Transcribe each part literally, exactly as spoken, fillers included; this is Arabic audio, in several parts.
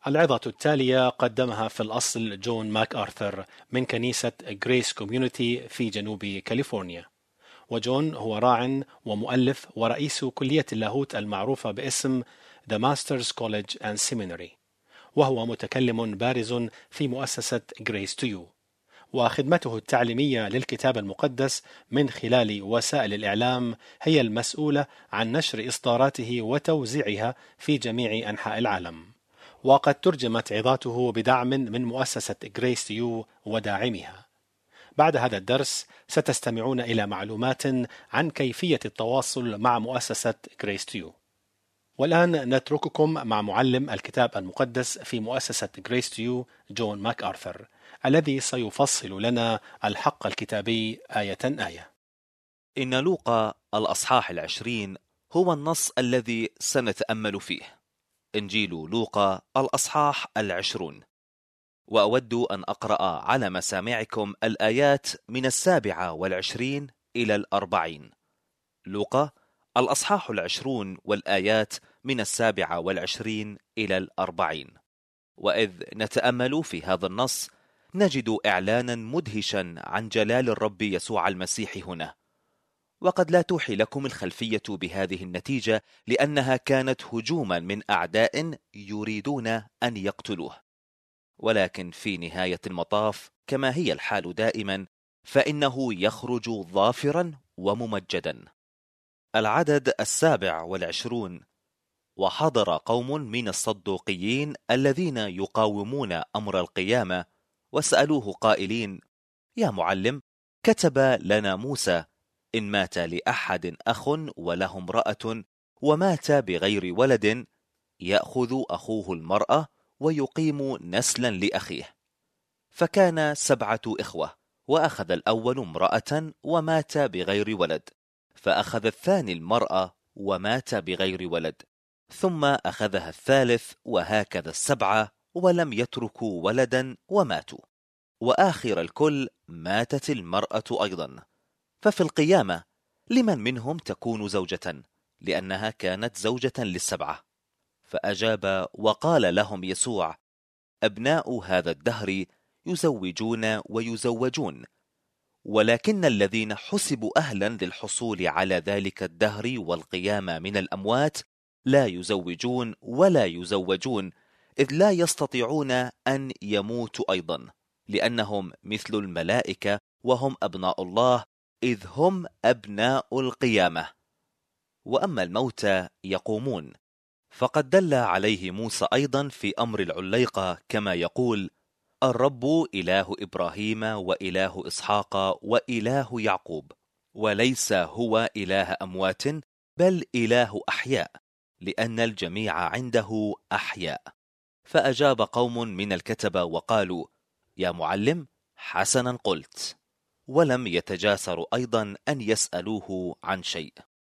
العظة التالية قدمها في الأصل جون ماك آرثر من كنيسة غريس كوميونيتي في جنوب كاليفورنيا، وجون هو راع ومؤلف ورئيس كلية اللاهوت المعروفة باسم The Masters College and Seminary، وهو متكلم بارز في مؤسسة Grace to You، وخدمته التعليمية للكتاب المقدس من خلال وسائل الإعلام هي المسؤولة عن نشر إصداراته وتوزيعها في جميع أنحاء العالم، وقد ترجمت عظاته بدعم من مؤسسة Grace to You وداعمها. بعد هذا الدرس ستستمعون إلى معلومات عن كيفية التواصل مع مؤسسة Grace to You. والآن نترككم مع معلم الكتاب المقدس في مؤسسة Grace to You جون ماك آرثر، الذي سيفصل لنا الحق الكتابي آية آية. إن لوقا الأصحاح العشرين هو النص الذي سنتأمل فيه. إنجيل لوقا الأصحاح العشرون. وأود أن أقرأ على مسامعكم الآيات من السابعة والعشرين إلى الأربعين. لوقا الأصحاح العشرون والآيات من السابعة والعشرين إلى الأربعين. وإذ نتأمل في هذا النص نجد إعلانا مدهشا عن جلال الرب يسوع المسيح هنا، وقد لا توحي لكم الخلفية بهذه النتيجة لأنها كانت هجوما من أعداء يريدون أن يقتلوه، ولكن في نهاية المطاف كما هي الحال دائما فإنه يخرج ظافرا وممجدا. العدد السابع والعشرون. وحضر قوم من الصدوقيين الذين يقاومون أمر القيامة وسألوه قائلين: يا معلم، كتب لنا موسى إن مات لأحد أخ وله امرأة ومات بغير ولد يأخذ أخوه المرأة ويقيم نسلا لأخيه. فكان سبعة إخوة، وأخذ الأول امرأة ومات بغير ولد، فأخذ الثاني المرأة ومات بغير ولد، ثم أخذها الثالث، وهكذا السبعة، ولم يتركوا ولدا وماتوا. وآخر الكل ماتت المرأة أيضا. ففي القيامة لمن منهم تكون زوجة؟ لأنها كانت زوجة للسبعة. فأجاب وقال لهم يسوع: أبناء هذا الدهر يزوجون ويزوجون، ولكن الذين حسبوا أهلا للحصول على ذلك الدهر والقيامة من الأموات لا يزوجون ولا يزوجون، إذ لا يستطيعون أن يموتوا أيضا، لأنهم مثل الملائكة وهم أبناء الله، إذ هم أبناء القيامة. وأما الموتى يقومون، فقد دل عليه موسى أيضا في أمر العليقة كما يقول: الرب إله إبراهيم وإله إسحاق وإله يعقوب، وليس هو إله أموات بل إله أحياء، لأن الجميع عنده أحياء. فأجاب قوم من الكتبة وقالوا: يا معلم، حسنا قلت. ولم يتجاسروا أيضا أن يسألوه عن شيء.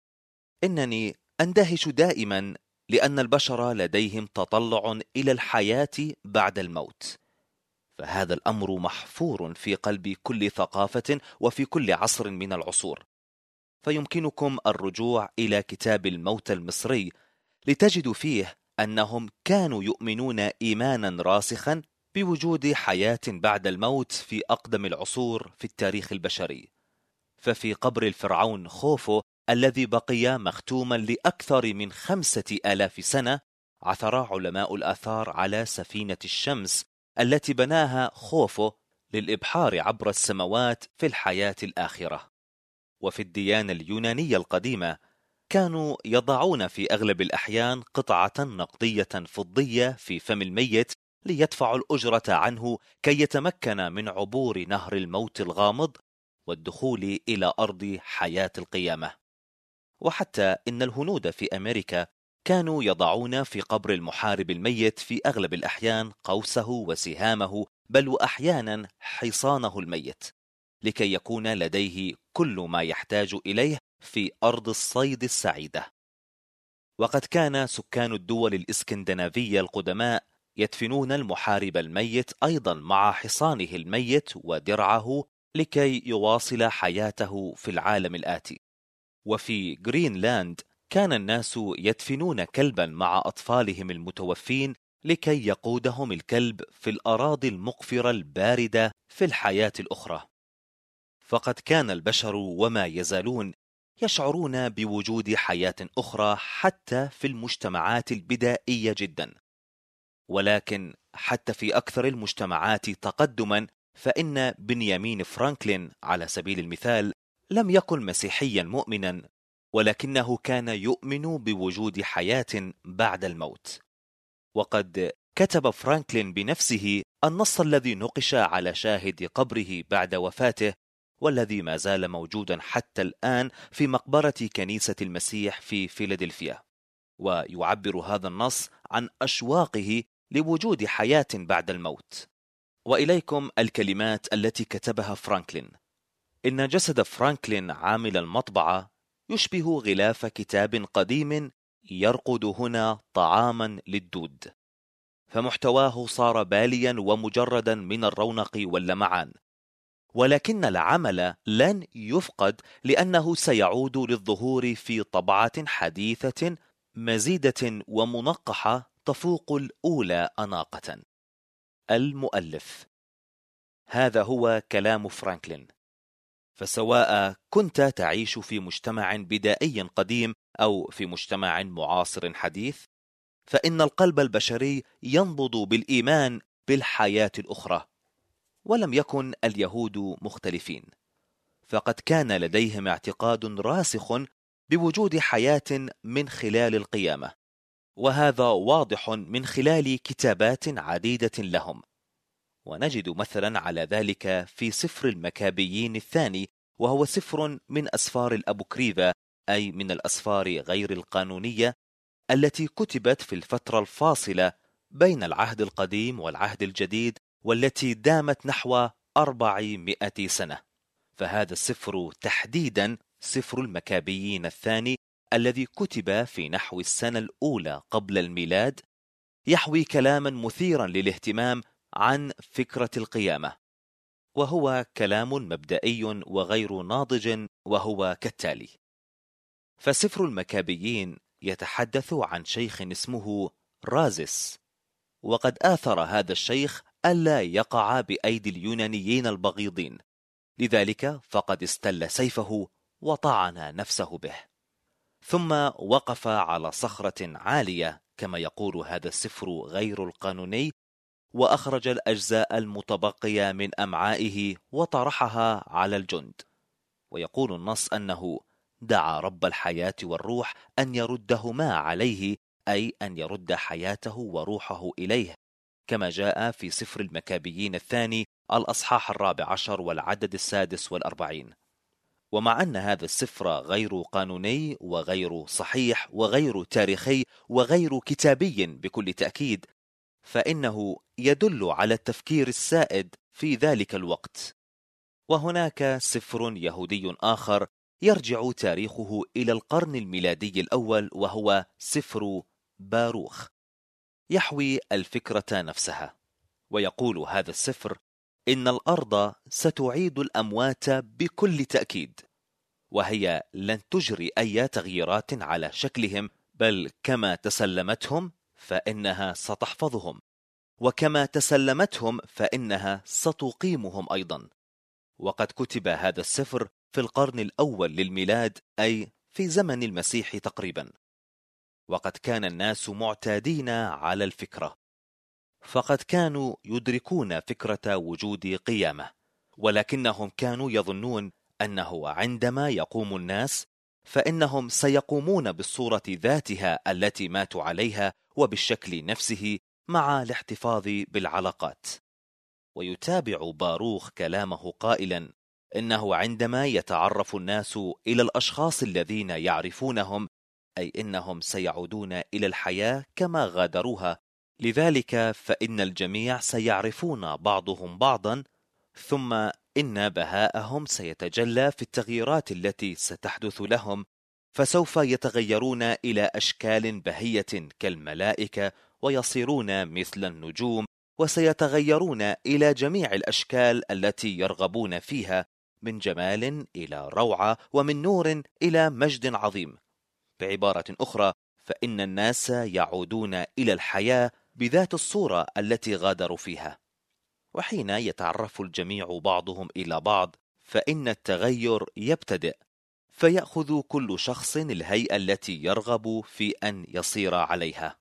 إنني أندهش دائما لأن البشر لديهم تطلع إلى الحياة بعد الموت، فهذا الأمر محفور في قلب كل ثقافة وفي كل عصر من العصور. فيمكنكم الرجوع إلى كتاب الموتى المصري لتجدوا فيه أنهم كانوا يؤمنون إيمانا راسخا بوجود حياة بعد الموت في أقدم العصور في التاريخ البشري. ففي قبر الفرعون خوفو الذي بقي مختوما لأكثر من خمسة آلاف سنة، عثر علماء الآثار على سفينة الشمس التي بناها خوفو للإبحار عبر السماوات في الحياة الآخرة. وفي الديانة اليونانية القديمة كانوا يضعون في أغلب الأحيان قطعة نقدية فضية في فم الميت ليدفعوا الأجرة عنه كي يتمكن من عبور نهر الموت الغامض والدخول إلى أرض حياة القيامة. وحتى إن الهنود في أمريكا كانوا يضعون في قبر المحارب الميت في أغلب الأحيان قوسه وسهامه، بل وأحيانا حصانه الميت، لكي يكون لديه كل ما يحتاج إليه في أرض الصيد السعيدة. وقد كان سكان الدول الإسكندنافية القدماء يدفنون المحارب الميت أيضا مع حصانه الميت ودرعه لكي يواصل حياته في العالم الآتي. وفي جرينلاند كان الناس يدفنون كلبا مع أطفالهم المتوفين لكي يقودهم الكلب في الأراضي المقفرة الباردة في الحياة الأخرى. فقد كان البشر وما يزالون يشعرون بوجود حياة أخرى حتى في المجتمعات البدائية جدا، ولكن حتى في أكثر المجتمعات تقدما فإن بنيامين فرانكلين على سبيل المثال لم يكن مسيحيا مؤمنا، ولكنه كان يؤمن بوجود حياة بعد الموت. وقد كتب فرانكلين بنفسه النص الذي نقش على شاهد قبره بعد وفاته، والذي ما زال موجودا حتى الآن في مقبرة كنيسة المسيح في فيلادلفيا، ويعبر هذا النص عن أشواقه لوجود حياة بعد الموت. وإليكم الكلمات التي كتبها فرانكلين: إن جسد فرانكلين عامل المطبعة يشبه غلاف كتاب قديم يرقد هنا طعاما للدود، فمحتواه صار باليا ومجردا من الرونق واللمعان، ولكن العمل لن يفقد لأنه سيعود للظهور في طبعة حديثة مزيدة ومنقحة تفوق الأولى أناقة. المؤلف. هذا هو كلام فرانكلين. فسواء كنت تعيش في مجتمع بدائي قديم أو في مجتمع معاصر حديث، فإن القلب البشري ينبض بالإيمان بالحياة الأخرى. ولم يكن اليهود مختلفين، فقد كان لديهم اعتقاد راسخ بوجود حياة من خلال القيامة، وهذا واضح من خلال كتابات عديدة لهم. ونجد مثلا على ذلك في سفر المكابيين الثاني، وهو سفر من أسفار الأبوكريفة، أي من الأسفار غير القانونية التي كتبت في الفترة الفاصلة بين العهد القديم والعهد الجديد، والتي دامت نحو أربعمائة سنة. فهذا السفر تحديدا سفر المكابيين الثاني الذي كتب في نحو السنة الأولى قبل الميلاد يحوي كلاما مثيرا للاهتمام عن فكرة القيامة، وهو كلام مبدئي وغير ناضج، وهو كالتالي: فسفر المكابيين يتحدث عن شيخ اسمه رازس، وقد آثر هذا الشيخ ألا يقع بأيدي اليونانيين البغيضين، لذلك فقد استل سيفه وطعن نفسه به، ثم وقف على صخرة عالية كما يقول هذا السفر غير القانوني، وأخرج الأجزاء المتبقية من أمعائه وطرحها على الجند. ويقول النص أنه دعا رب الحياة والروح أن يردهما عليه، أي أن يرد حياته وروحه إليه، كما جاء في سفر المكابيين الثاني الأصحاح الرابع عشر والعدد السادس والأربعين. ومع أن هذا السفر غير قانوني وغير صحيح وغير تاريخي وغير كتابي بكل تأكيد، فإنه يدل على التفكير السائد في ذلك الوقت. وهناك سفر يهودي آخر يرجع تاريخه إلى القرن الميلادي الأول، وهو سفر باروخ، يحوي الفكرة نفسها. ويقول هذا السفر إن الأرض ستعيد الأموات بكل تأكيد، وهي لن تجري أي تغييرات على شكلهم، بل كما تسلمتهم فإنها ستحفظهم، وكما تسلمتهم فإنها ستقيمهم أيضا. وقد كتب هذا السفر في القرن الأول للميلاد، أي في زمن المسيح تقريبا. وقد كان الناس معتادين على الفكرة، فقد كانوا يدركون فكرة وجود قيامة، ولكنهم كانوا يظنون أنه عندما يقوم الناس فإنهم سيقومون بالصورة ذاتها التي ماتوا عليها وبالشكل نفسه مع الاحتفاظ بالعلاقات. ويتابع باروخ كلامه قائلا إنه عندما يتعرف الناس إلى الأشخاص الذين يعرفونهم، أي إنهم سيعودون إلى الحياة كما غادروها، لذلك فإن الجميع سيعرفون بعضهم بعضا، ثم إن بهاءهم سيتجلى في التغييرات التي ستحدث لهم، فسوف يتغيرون إلى أشكال بهية كالملائكة ويصيرون مثل النجوم، وسيتغيرون إلى جميع الأشكال التي يرغبون فيها، من جمال إلى روعة، ومن نور إلى مجد عظيم. بعبارة أخرى، فإن الناس يعودون إلى الحياة بذات الصورة التي غادروا فيها. وحين يتعرف الجميع بعضهم إلى بعض فإن التغير يبتدئ، فيأخذ كل شخص الهيئة التي يرغب في أن يصير عليها.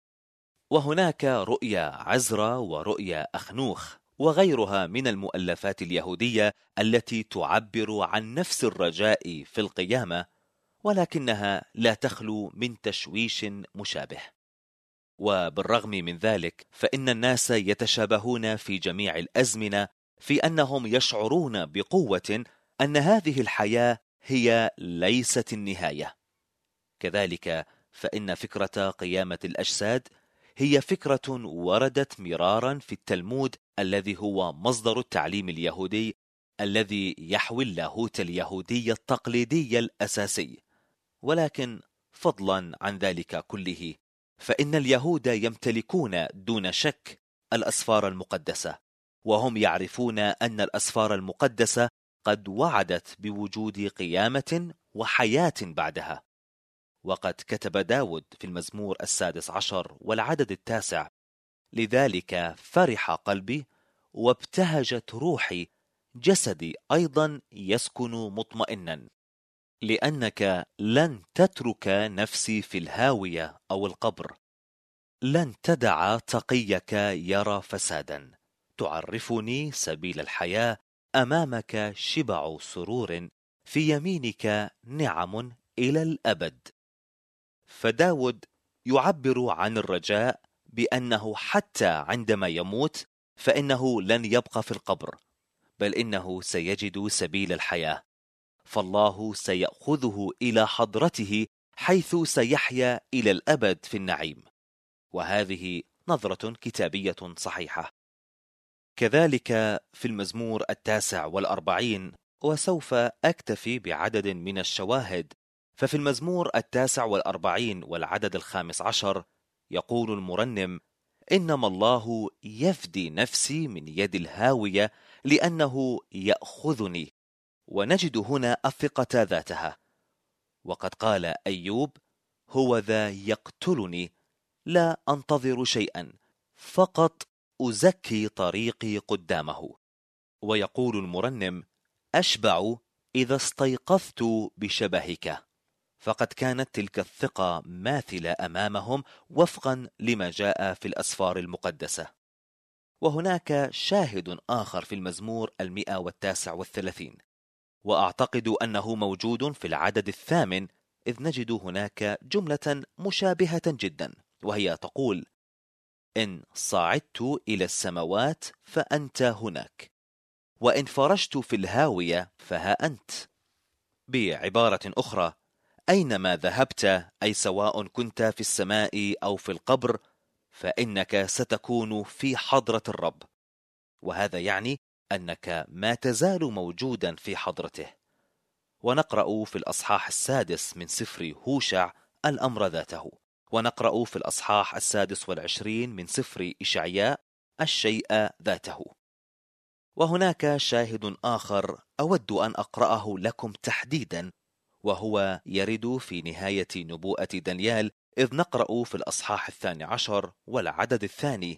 وهناك رؤيا عزرا ورؤيا أخنوخ وغيرها من المؤلفات اليهودية التي تعبر عن نفس الرجاء في القيامة، ولكنها لا تخلو من تشويش مشابه. وبالرغم من ذلك فإن الناس يتشابهون في جميع الأزمنة في أنهم يشعرون بقوة أن هذه الحياة هي ليست النهاية. كذلك فإن فكرة قيامة الأجساد هي فكرة وردت مرارا في التلمود الذي هو مصدر التعليم اليهودي الذي يحوي اللاهوت اليهودي التقليدي الأساسي. ولكن فضلا عن ذلك كله فإن اليهود يمتلكون دون شك الأسفار المقدسة، وهم يعرفون أن الأسفار المقدسة قد وعدت بوجود قيامة وحياة بعدها. وقد كتب داود في المزمور السادس عشر والعدد التاسع: لذلك فرح قلبي وابتهجت روحي، جسدي أيضا يسكن مطمئنا، لأنك لن تترك نفسي في الهاوية أو القبر، لن تدع تقيك يرى فسادا، تعرفني سبيل الحياة، أمامك شبع سرور، في يمينك نعم إلى الأبد. فداود يعبر عن الرجاء بأنه حتى عندما يموت فإنه لن يبقى في القبر، بل إنه سيجد سبيل الحياة، فالله سيأخذه إلى حضرته حيث سيحيا إلى الأبد في النعيم. وهذه نظرة كتابية صحيحة. كذلك في المزمور التاسع والأربعين، وسوف أكتفي بعدد من الشواهد، ففي المزمور التاسع والأربعين والعدد الخامس عشر يقول المرنم: إنما الله يفدي نفسي من يد الهاوية لأنه يأخذني. ونجد هنا الثقة ذاتها. وقد قال أيوب: هو ذا يقتلني، لا أنتظر شيئا، فقط أزكي طريقي قدامه. ويقول المرنم: أشبع إذا استيقظت بشبهك. فقد كانت تلك الثقة ماثلة أمامهم وفقا لما جاء في الأسفار المقدسة. وهناك شاهد آخر في المزمور المئة والتاسع والثلاثين، وأعتقد أنه موجود في العدد الثامن، إذ نجد هناك جملة مشابهة جدا، وهي تقول: إن صعدت إلى السماوات فأنت هناك، وإن فرجت في الهاوية فها أنت. بعبارة أخرى، أينما ذهبت، أي سواء كنت في السماء أو في القبر، فإنك ستكون في حضرة الرب. وهذا يعني أنك ما تزال موجودا في حضرته. ونقرأ في الأصحاح السادس من سفر هوشع الأمر ذاته، ونقرأ في الأصحاح السادس والعشرين من سفر إشعياء الشيء ذاته. وهناك شاهد آخر أود أن أقرأه لكم تحديدا، وهو يرد في نهاية نبوءة دانيال، إذ نقرأ في الأصحاح الثاني عشر والعدد الثاني: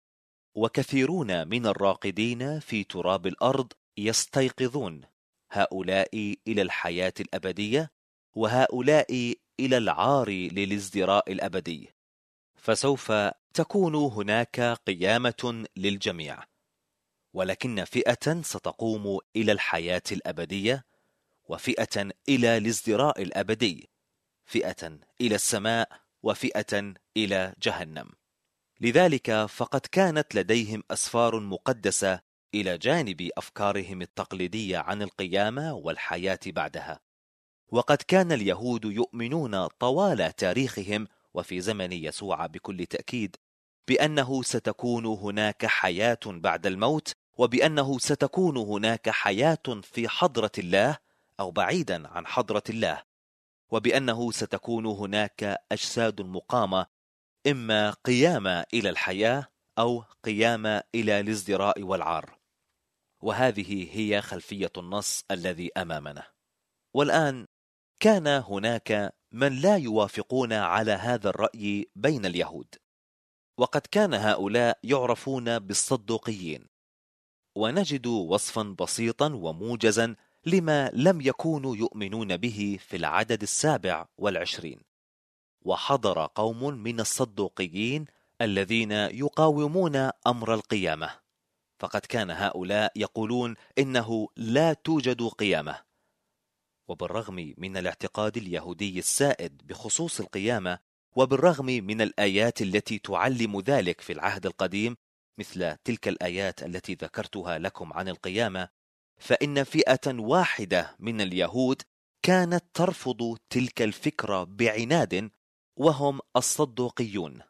وكثيرون من الراقدين في تراب الأرض يستيقظون، هؤلاء إلى الحياة الأبدية، وهؤلاء إلى العار للازدراء الأبدي. فسوف تكون هناك قيامة للجميع، ولكن فئة ستقوم إلى الحياة الأبدية، وفئة إلى الازدراء الأبدي، فئة إلى السماء، وفئة إلى جهنم. لذلك فقد كانت لديهم أسفار مقدسة إلى جانب أفكارهم التقليدية عن القيامة والحياة بعدها. وقد كان اليهود يؤمنون طوال تاريخهم وفي زمن يسوع بكل تأكيد بأنه ستكون هناك حياة بعد الموت، وبأنه ستكون هناك حياة في حضرة الله أو بعيدا عن حضرة الله، وبأنه ستكون هناك أجساد مقامة، إما قيامة إلى الحياة أو قيامة إلى الازدراء والعار. وهذه هي خلفية النص الذي أمامنا. والآن كان هناك من لا يوافقون على هذا الرأي بين اليهود، وقد كان هؤلاء يعرفون بالصدوقيين، ونجد وصفا بسيطا وموجزا لما لم يكونوا يؤمنون به في العدد السابع والعشرين. وحضر قوم من الصدوقيين الذين يقاومون أمر القيامة، فقد كان هؤلاء يقولون إنه لا توجد قيامة. وبالرغم من الاعتقاد اليهودي السائد بخصوص القيامة، وبالرغم من الآيات التي تعلم ذلك في العهد القديم مثل تلك الآيات التي ذكرتها لكم عن القيامة، فإن فئة واحدة من اليهود كانت ترفض تلك الفكرة بعناد، وهم الصدوقيون.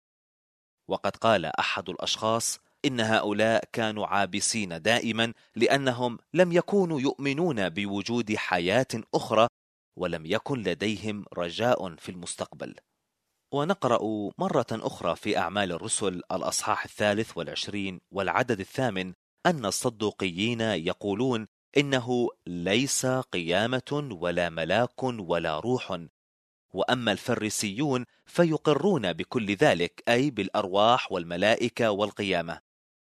وقد قال أحد الأشخاص إن هؤلاء كانوا عابسين دائما لأنهم لم يكونوا يؤمنون بوجود حياة أخرى، ولم يكن لديهم رجاء في المستقبل. ونقرأ مرة أخرى في أعمال الرسل الأصحاح الثالث والعشرين والعدد الثامن أن الصدوقيين يقولون إنه ليس قيامة ولا ملاك ولا روح، وأما الفريسيون فيقرون بكل ذلك، أي بالأرواح والملائكة والقيامة.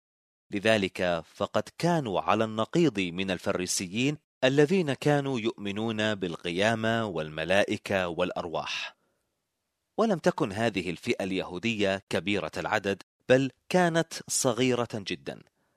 لذلك فقد كانوا على النقيض من الفريسيين الذين كانوا يؤمنون بالقيامة والملائكة والأرواح. ولم تكن هذه الفئة اليهودية كبيرة العدد، بل كانت صغيرة جدا،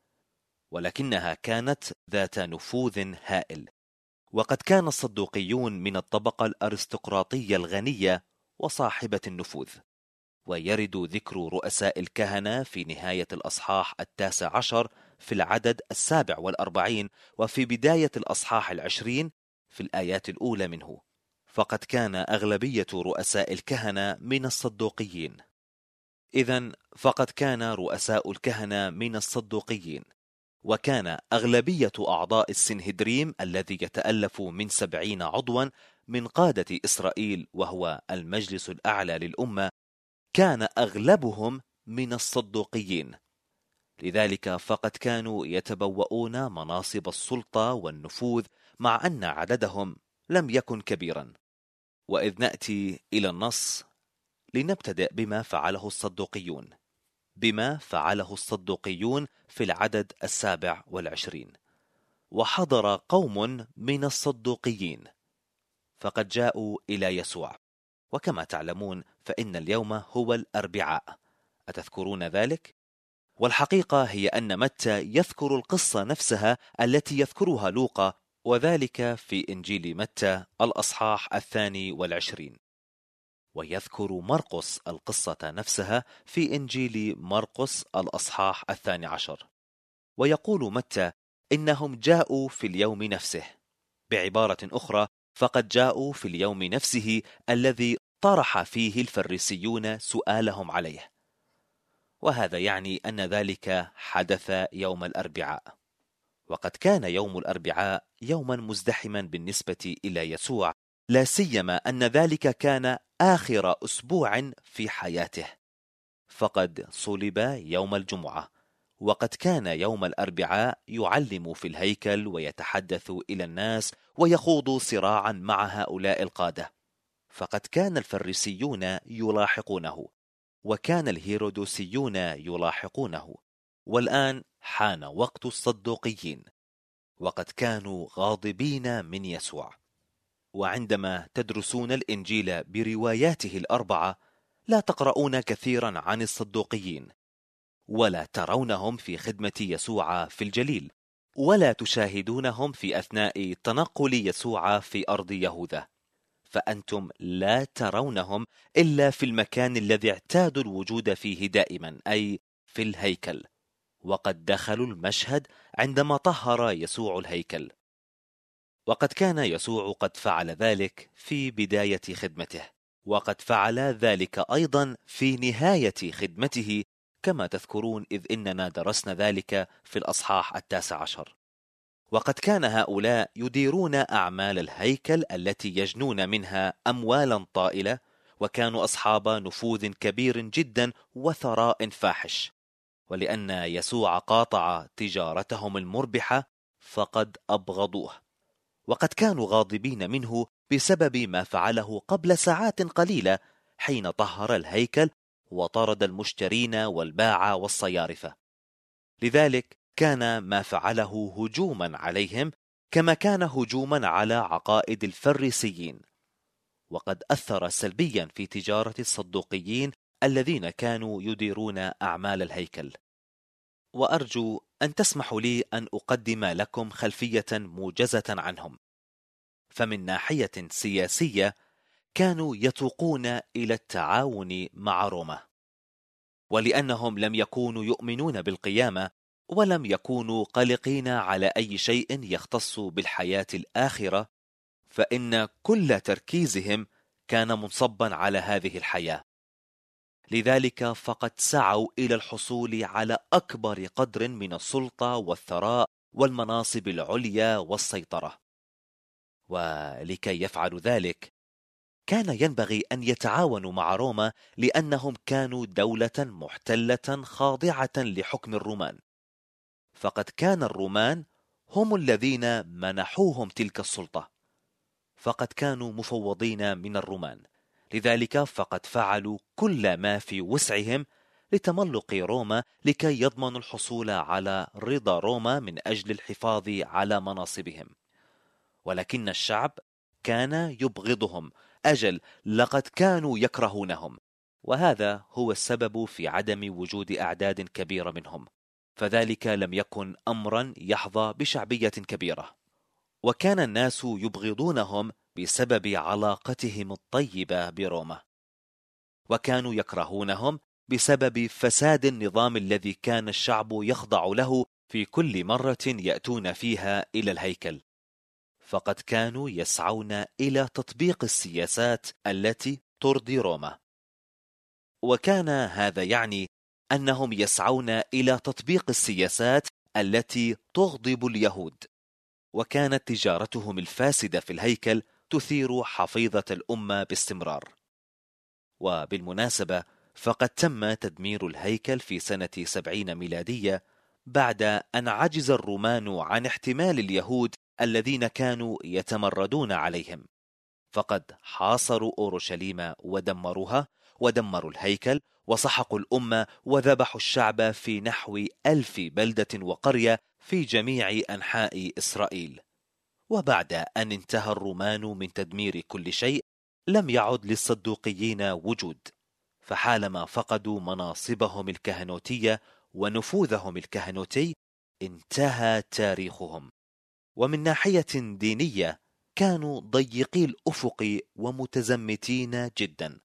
ولكنها كانت ذات نفوذ هائل. وقد كان الصدوقيون من الطبقة الأرستقراطية الغنية وصاحبة النفوذ، ويرد ذكر رؤساء الكهنة في نهاية الأصحاح التاسع عشر في العدد السابع والأربعين، وفي بداية الأصحاح العشرين في الآيات الأولى منه. فقد كان أغلبية رؤساء الكهنة من الصدوقيين. إذن فقد كان رؤساء الكهنة من الصدوقيين، وكان أغلبية أعضاء السنهدريم الذي يتألف من سبعين عضوا من قادة إسرائيل وهو المجلس الأعلى للأمة، كان أغلبهم من الصدوقيين. لذلك فقد كانوا يتبوؤون مناصب السلطة والنفوذ، مع أن عددهم لم يكن كبيرا. وإذ نأتي إلى النص لنبتدئ بما فعله الصدوقيون بما فعله الصدوقيون في العدد السابع والعشرين. وحضر قوم من الصدوقيين فقد جاءوا إلى يسوع. وكما تعلمون فإن اليوم هو الأربعاء، أتذكرون ذلك؟ والحقيقة هي أن متى يذكر القصة نفسها التي يذكرها لوقا، وذلك في إنجيل متى الأصحاح الثاني والعشرين، ويذكر مرقس القصة نفسها في إنجيل مرقس الأصحاح الثاني عشر. ويقول متى إنهم جاءوا في اليوم نفسه. بعبارة أخرى، فقد جاءوا في اليوم نفسه الذي طرح فيه الفريسيون سؤالهم عليه، وهذا يعني أن ذلك حدث يوم الأربعاء. وقد كان يوم الأربعاء يوما مزدحما بالنسبة إلى يسوع، لا سيما أن ذلك كان آخر أسبوع في حياته، فقد صلب يوم الجمعة. وقد كان يوم الأربعاء يعلم في الهيكل ويتحدث إلى الناس ويخوض صراعا مع هؤلاء القادة، فقد كان الفريسيون يلاحقونه، وكان الهيرودوسيون يلاحقونه، والآن حان وقت الصدوقيين، وقد كانوا غاضبين من يسوع. وعندما تدرسون الإنجيل برواياته الأربعة لا تقرؤون كثيرا عن الصدوقيين، ولا ترونهم في خدمة يسوع في الجليل، ولا تشاهدونهم في أثناء تنقل يسوع في أرض يهوذا، فأنتم لا ترونهم إلا في المكان الذي اعتادوا الوجود فيه دائما، أي في الهيكل. وقد دخلوا المشهد عندما طهر يسوع الهيكل، وقد كان يسوع قد فعل ذلك في بداية خدمته، وقد فعل ذلك أيضا في نهاية خدمته، كما تذكرون إذ إننا درسنا ذلك في الأصحاح التاسع عشر. وقد كان هؤلاء يديرون أعمال الهيكل التي يجنون منها أموالا طائلة، وكانوا أصحاب نفوذ كبير جدا وثراء فاحش، ولأن يسوع قاطع تجارتهم المربحة فقد أبغضوه. وقد كانوا غاضبين منه بسبب ما فعله قبل ساعات قليلة حين طهر الهيكل وطرد المشترين والباعة والصيارفة. لذلك كان ما فعله هجوما عليهم، كما كان هجوما على عقائد الفريسيين، وقد أثر سلبيا في تجارة الصدوقيين الذين كانوا يديرون أعمال الهيكل. وأرجو أن تسمحوا لي أن أقدم لكم خلفية موجزة عنهم. فمن ناحية سياسية كانوا يتوقون إلى التعاون مع روما، ولأنهم لم يكونوا يؤمنون بالقيامة ولم يكونوا قلقين على أي شيء يختص بالحياة الآخرة، فإن كل تركيزهم كان منصبا على هذه الحياة. لذلك فقد سعوا إلى الحصول على أكبر قدر من السلطة والثراء والمناصب العليا والسيطرة. ولكي يفعلوا ذلك كان ينبغي أن يتعاونوا مع روما، لأنهم كانوا دولة محتلة خاضعة لحكم الرومان، فقد كان الرومان هم الذين منحوهم تلك السلطة، فقد كانوا مفوضين من الرومان. لذلك فقد فعلوا كل ما في وسعهم لتملق روما لكي يضمنوا الحصول على رضا روما من أجل الحفاظ على مناصبهم. ولكن الشعب كان يبغضهم، أجل لقد كانوا يكرهونهم، وهذا هو السبب في عدم وجود أعداد كبيرة منهم، فذلك لم يكن أمرا يحظى بشعبية كبيرة. وكان الناس يبغضونهم بسبب علاقتهم الطيبة بروما، وكانوا يكرهونهم بسبب فساد النظام الذي كان الشعب يخضع له في كل مرة يأتون فيها إلى الهيكل، فقد كانوا يسعون إلى تطبيق السياسات التي ترضي روما. وكان هذا يعني أنهم يسعون إلى تطبيق السياسات التي تغضب اليهود، وكانت تجارتهم الفاسدة في الهيكل تثير حفيظة الأمة باستمرار. وبالمناسبة فقد تم تدمير الهيكل في سنة سبعين ميلادية بعد أن عجز الرومان عن احتمال اليهود الذين كانوا يتمردون عليهم، فقد حاصروا أورشليم ودمروها، ودمروا الهيكل، وسحقوا الأمة، وذبحوا الشعب في نحو ألف بلدة وقرية في جميع أنحاء إسرائيل. وبعد أن انتهى الرومان من تدمير كل شيء لم يعد للصدوقيين وجود، فحالما فقدوا مناصبهم الكهنوتية ونفوذهم الكهنوتي انتهى تاريخهم. ومن ناحية دينية كانوا ضيقي الأفق ومتزمتين جدا،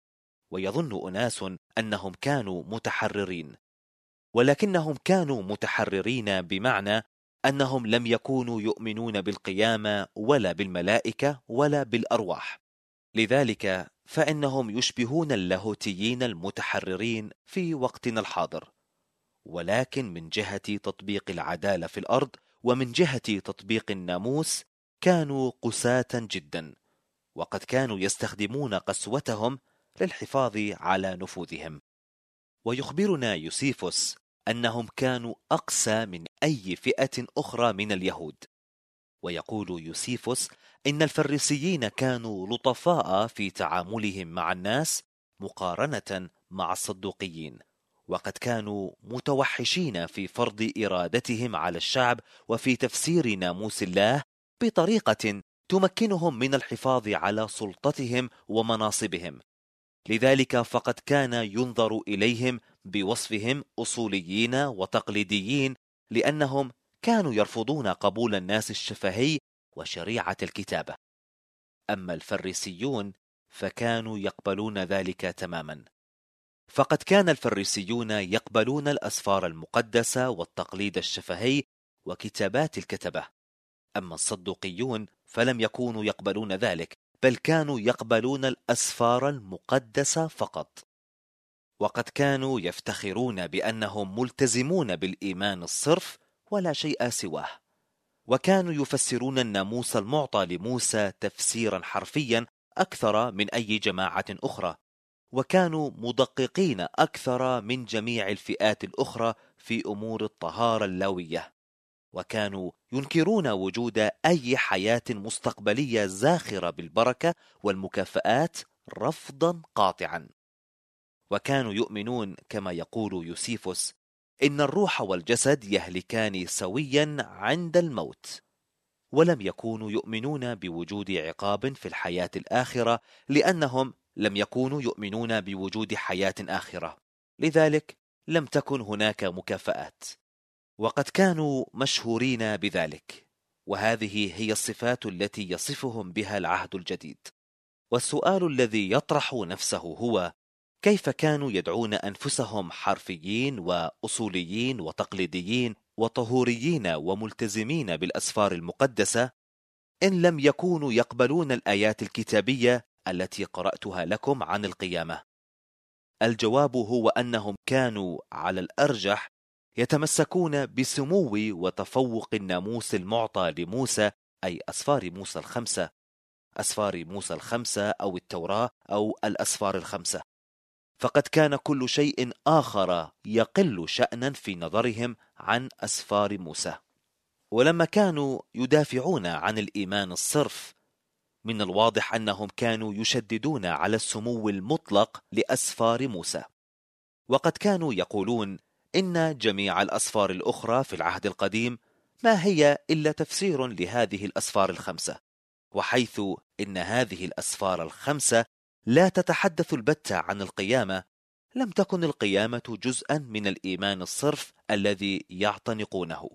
ويظن أناس أنهم كانوا متحررين، ولكنهم كانوا متحررين بمعنى أنهم لم يكونوا يؤمنون بالقيامة ولا بالملائكة ولا بالأرواح. لذلك فإنهم يشبهون اللاهوتيين المتحررين في وقتنا الحاضر، ولكن من جهة تطبيق العدالة في الأرض ومن جهة تطبيق الناموس كانوا قساة جدا، وقد كانوا يستخدمون قسوتهم للحفاظ على نفوذهم. ويخبرنا يوسيفوس أنهم كانوا أقسى من أي فئة أخرى من اليهود. ويقول يوسيفوس إن الفريسيين كانوا لطفاء في تعاملهم مع الناس مقارنة مع الصدوقيين، وقد كانوا متوحشين في فرض إرادتهم على الشعب وفي تفسير ناموس الله بطريقة تمكنهم من الحفاظ على سلطتهم ومناصبهم. لذلك فقد كان ينظر إليهم بوصفهم أصوليين وتقليديين، لأنهم كانوا يرفضون قبول الناس الشفهي وشريعة الكتابة. أما الفريسيون فكانوا يقبلون ذلك تماما، فقد كان الفريسيون يقبلون الأسفار المقدسة والتقليد الشفهي وكتابات الكتبة. أما الصدوقيون فلم يكونوا يقبلون ذلك، بل كانوا يقبلون الأسفار المقدسة فقط، وقد كانوا يفتخرون بأنهم ملتزمون بالإيمان الصرف ولا شيء سواه. وكانوا يفسرون الناموس المعطى لموسى تفسيرا حرفيا أكثر من أي جماعة أخرى، وكانوا مدققين أكثر من جميع الفئات الأخرى في أمور الطهارة اللوية، وكانوا ينكرون وجود أي حياة مستقبلية زاخرة بالبركة والمكافآت رفضا قاطعا. وكانوا يؤمنون كما يقول يوسيفوس إن الروح والجسد يهلكان سويا عند الموت، ولم يكونوا يؤمنون بوجود عقاب في الحياة الآخرة لأنهم لم يكونوا يؤمنون بوجود حياة آخرة، لذلك لم تكن هناك مكافآت، وقد كانوا مشهورين بذلك، وهذه هي الصفات التي يصفهم بها العهد الجديد. والسؤال الذي يطرح نفسه هو: كيف كانوا يدعون أنفسهم حرفيين وأصوليين وتقليديين وطهوريين وملتزمين بالأسفار المقدسة إن لم يكونوا يقبلون الآيات الكتابية التي قرأتها لكم عن القيامة؟ الجواب هو أنهم كانوا على الأرجح يتمسكون بسمو وتفوق الناموس المعطى لموسى، أي أسفار موسى الخمسة، أسفار موسى الخمسة أو التوراة أو الأسفار الخمسة، فقد كان كل شيء آخر يقل شأنا في نظرهم عن أسفار موسى. ولما كانوا يدافعون عن الإيمان الصرف، من الواضح أنهم كانوا يشددون على السمو المطلق لأسفار موسى، وقد كانوا يقولون إن جميع الأسفار الأخرى في العهد القديم ما هي إلا تفسير لهذه الأسفار الخمسة، وحيث إن هذه الأسفار الخمسة لا تتحدث البتة عن القيامة، لم تكن القيامة جزءا من الإيمان الصرف الذي يعتنقونه.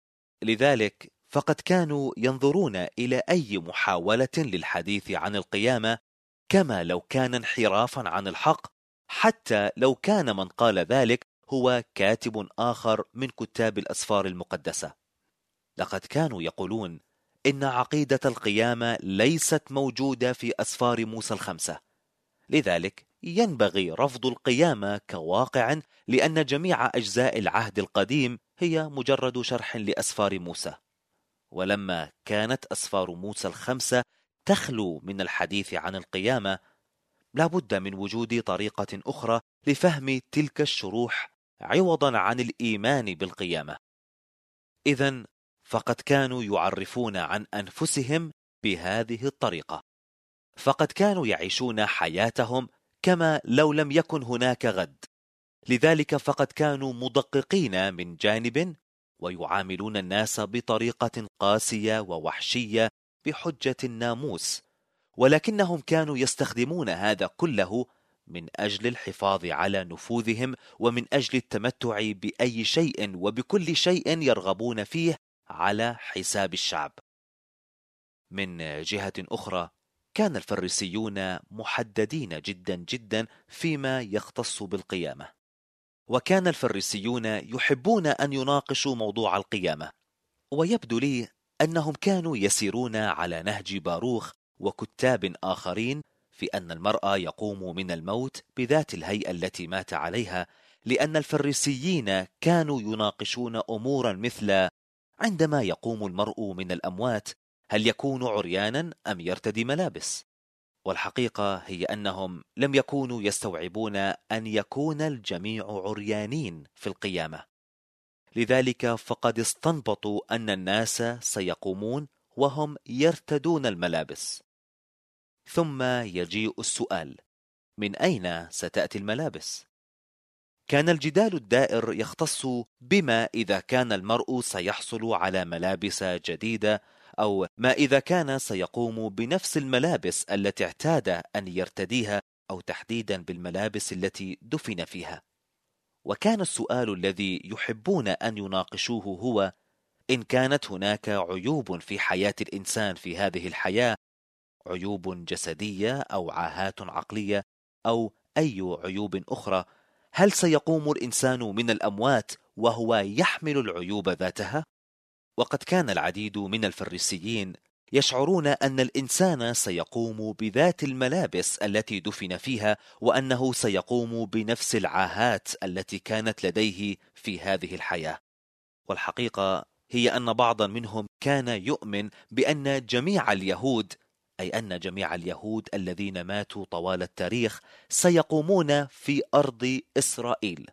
لذلك فقد كانوا ينظرون إلى أي محاولة للحديث عن القيامة كما لو كان انحرافا عن الحق، حتى لو كان من قال ذلك هو كاتب آخر من كتاب الأسفار المقدسة. لقد كانوا يقولون إن عقيدة القيامة ليست موجودة في أسفار موسى الخمسة، لذلك ينبغي رفض القيامة كواقع، لأن جميع أجزاء العهد القديم هي مجرد شرح لأسفار موسى. ولما كانت أسفار موسى الخمسة تخلو من الحديث عن القيامة، لا بد من وجود طريقة أخرى لفهم تلك الشروح عوضا عن الإيمان بالقيامة. إذن فقد كانوا يعرفون عن أنفسهم بهذه الطريقة، فقد كانوا يعيشون حياتهم كما لو لم يكن هناك غد، لذلك فقد كانوا مدققين من جانب ويعاملون الناس بطريقة قاسية ووحشية بحجة الناموس، ولكنهم كانوا يستخدمون هذا كله من أجل الحفاظ على نفوذهم ومن أجل التمتع بأي شيء وبكل شيء يرغبون فيه على حساب الشعب. من جهة أخرى كان الفريسيون محددين جدا جدا فيما يختص بالقيامة، وكان الفريسيون يحبون أن يناقشوا موضوع القيامة، ويبدو لي أنهم كانوا يسيرون على نهج باروخ وكتاب آخرين في أن المرء يقوم من الموت بذات الهيئة التي مات عليها، لأن الفريسيين كانوا يناقشون أمورا مثل: عندما يقوم المرء من الأموات هل يكون عريانا أم يرتدي ملابس؟ والحقيقة هي أنهم لم يكونوا يستوعبون أن يكون الجميع عريانين في القيامة، لذلك فقد استنبطوا أن الناس سيقومون وهم يرتدون الملابس. ثم يجيء السؤال: من أين ستأتي الملابس؟ كان الجدال الدائر يختص بما إذا كان المرء سيحصل على ملابس جديدة، أو ما إذا كان سيقوم بنفس الملابس التي اعتاد أن يرتديها، أو تحديدا بالملابس التي دفن فيها. وكان السؤال الذي يحبون أن يناقشوه هو: إن كانت هناك عيوب في حياة الإنسان في هذه الحياة، عيوب جسدية أو عاهات عقلية أو أي عيوب أخرى، هل سيقوم الإنسان من الأموات وهو يحمل العيوب ذاتها؟ وقد كان العديد من الفريسيين يشعرون أن الإنسان سيقوم بذات الملابس التي دفن فيها، وأنه سيقوم بنفس العاهات التي كانت لديه في هذه الحياة. والحقيقة هي أن بعضا منهم كان يؤمن بأن جميع اليهود، أي أن جميع اليهود الذين ماتوا طوال التاريخ سيقومون في أرض إسرائيل.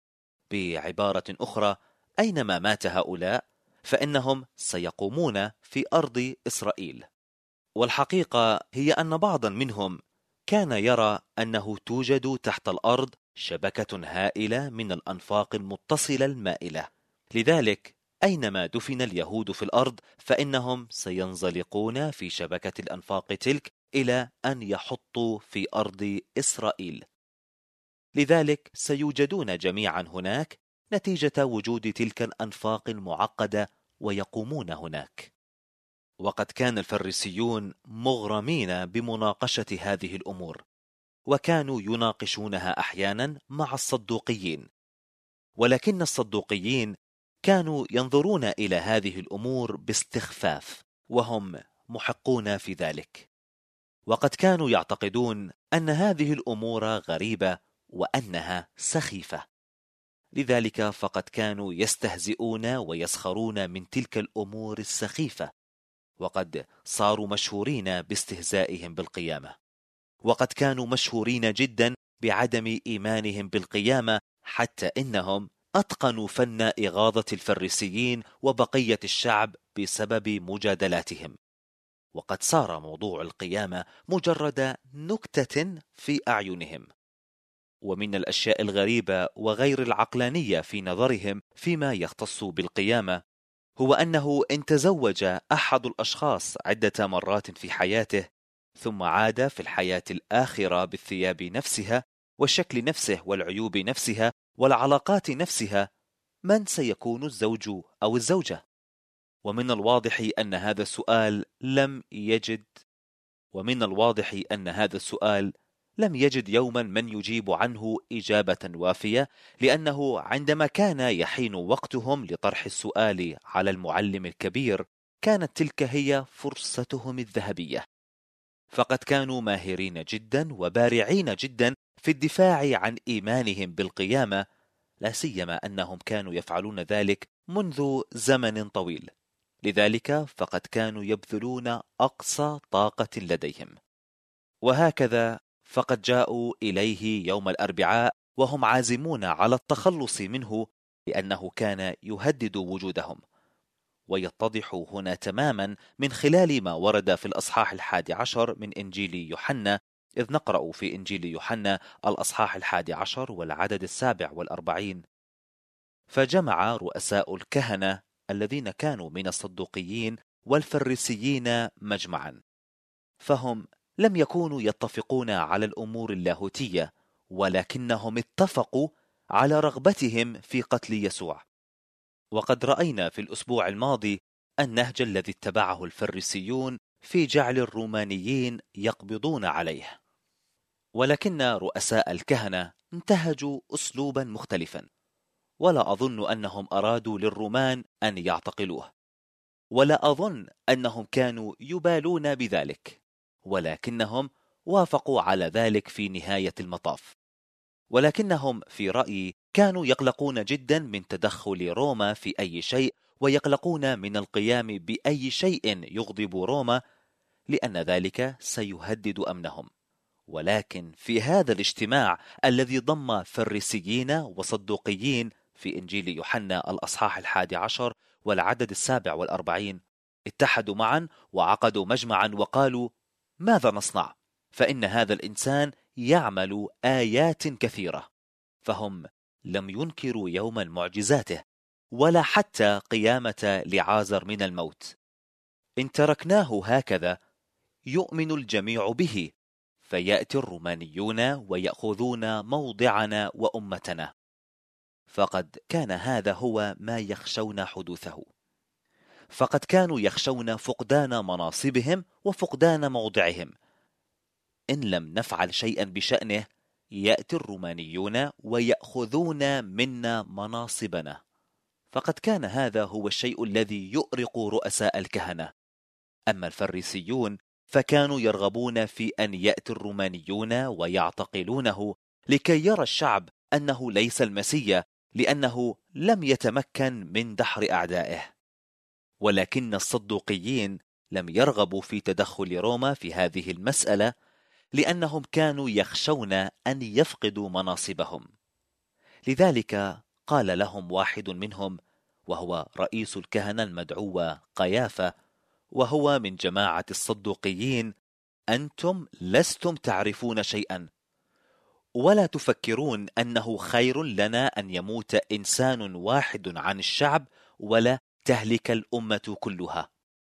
بعبارة أخرى، أينما مات هؤلاء فإنهم سيقومون في أرض إسرائيل. والحقيقة هي أن بعضا منهم كان يرى أنه توجد تحت الأرض شبكة هائلة من الأنفاق المتصلة المائلة. لذلك أينما دفن اليهود في الأرض فإنهم سينزلقون في شبكة الأنفاق تلك إلى أن يحطوا في أرض إسرائيل. لذلك سيوجدون جميعا هناك نتيجة وجود تلك الأنفاق المعقدة ويقومون هناك. وقد كان الفريسيون مغرمين بمناقشة هذه الأمور، وكانوا يناقشونها أحيانا مع الصدوقيين، ولكن الصدوقيين كانوا ينظرون إلى هذه الأمور باستخفاف، وهم محقون في ذلك. وقد كانوا يعتقدون أن هذه الأمور غريبة وأنها سخيفة. لذلك فقد كانوا يستهزئون ويسخرون من تلك الأمور السخيفة، وقد صاروا مشهورين باستهزائهم بالقيامة. وقد كانوا مشهورين جدا بعدم إيمانهم بالقيامة، حتى إنهم أتقنوا فن إغاظة الفريسيين وبقية الشعب بسبب مجادلاتهم. وقد صار موضوع القيامة مجرد نكتة في أعينهم. ومن الأشياء الغريبة وغير العقلانية في نظرهم فيما يختص بالقيامة هو أنه إن تزوج أحد الأشخاص عدة مرات في حياته ثم عاد في الحياة الآخرة بالثياب نفسها والشكل نفسه والعيوب نفسها والعلاقات نفسها، من سيكون الزوج أو الزوجة؟ ومن الواضح أن هذا السؤال لم يجد ومن الواضح أن هذا السؤال لم يجد يوما من يجيب عنه إجابة وافية، لأنه عندما كان يحين وقتهم لطرح السؤال على المعلم الكبير كانت تلك هي فرصتهم الذهبية. فقد كانوا ماهرين جدا وبارعين جدا في الدفاع عن إيمانهم بالقيامة، لا سيما أنهم كانوا يفعلون ذلك منذ زمن طويل. لذلك فقد كانوا يبذلون أقصى طاقة لديهم. وهكذا فقد جاءوا إليه يوم الأربعاء وهم عازمون على التخلص منه، لأنه كان يهدد وجودهم. ويتضح هنا تماما من خلال ما ورد في الأصحاح الحادي عشر من إنجيل يوحنا، إذ نقرأ في إنجيل يوحنا الأصحاح الحادي عشر والعدد السابع والأربعين: فجمع رؤساء الكهنة الذين كانوا من الصدوقيين والفريسيين مجمعا، فهم لم يكونوا يتفقون على الأمور اللاهوتية، ولكنهم اتفقوا على رغبتهم في قتل يسوع. وقد رأينا في الأسبوع الماضي النهج الذي اتبعه الفريسيون في جعل الرومانيين يقبضون عليه، ولكن رؤساء الكهنة انتهجوا أسلوبا مختلفا، ولا أظن أنهم أرادوا للرومان أن يعتقلوه، ولا أظن أنهم كانوا يبالون بذلك، ولكنهم وافقوا على ذلك في نهاية المطاف. ولكنهم في رأيي كانوا يقلقون جدا من تدخل روما في أي شيء، ويقلقون من القيام بأي شيء يغضب روما، لأن ذلك سيهدد أمنهم. ولكن في هذا الاجتماع الذي ضم فريسيين وصدوقيين في إنجيل يوحنا الأصحاح الحادي عشر والعدد السابع والأربعين، اتحدوا معا وعقدوا مجمعا وقالوا: ماذا نصنع؟ فإن هذا الإنسان يعمل آيات كثيرة. فهم لم ينكروا يوما معجزاته ولا حتى قيامة لعازر من الموت. إن تركناه هكذا يؤمن الجميع به، فيأتي الرومانيون ويأخذون موضعنا وأمتنا. فقد كان هذا هو ما يخشون حدوثه. فقد كانوا يخشون فقدان مناصبهم وفقدان موضعهم. إن لم نفعل شيئا بشأنه يأتي الرومانيون ويأخذون منا مناصبنا. فقد كان هذا هو الشيء الذي يؤرق رؤساء الكهنة. أما الفريسيون فكانوا يرغبون في أن يأتي الرومانيون ويعتقلونه لكي يرى الشعب أنه ليس المسيح، لأنه لم يتمكن من دحر أعدائه. ولكن الصدوقيين لم يرغبوا في تدخل روما في هذه المسألة، لأنهم كانوا يخشون أن يفقدوا مناصبهم. لذلك قال لهم واحد منهم، وهو رئيس الكهنة المدعو قيافة، وهو من جماعة الصدوقيين: أنتم لستم تعرفون شيئا، ولا تفكرون أنه خير لنا أن يموت إنسان واحد عن الشعب ولا تهلك الأمة كلها.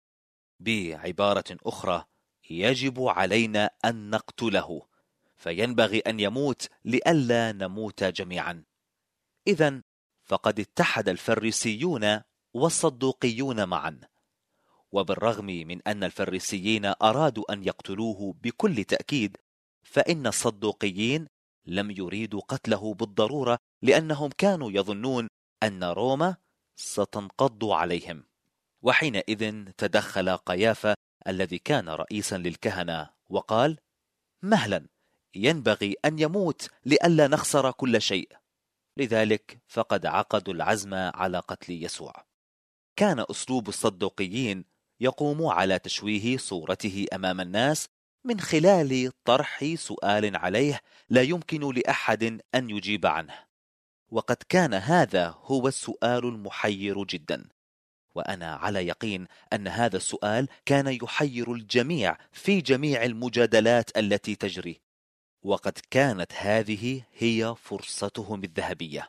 بعبارة أخرى، يجب علينا أن نقتله، فينبغي أن يموت لئلا نموت جميعا. إذن فقد اتحد الفريسيون والصدوقيون معا، وبالرغم من أن الفريسيين أرادوا أن يقتلوه بكل تأكيد، فإن الصدوقيين لم يريدوا قتله بالضرورة، لأنهم كانوا يظنون أن روما ستنقض عليهم. وحينئذ تدخل قيافة الذي كان رئيسا للكهنة وقال: مهلا، ينبغي أن يموت لئلا نخسر كل شيء. لذلك فقد عقدوا العزم على قتل يسوع. كان أسلوب الصدوقيين يقوم على تشويه صورته أمام الناس من خلال طرح سؤال عليه لا يمكن لأحد أن يجيب عنه، وقد كان هذا هو السؤال المحير جدا. وأنا على يقين أن هذا السؤال كان يحير الجميع في جميع المجادلات التي تجري، وقد كانت هذه هي فرصتهم الذهبية.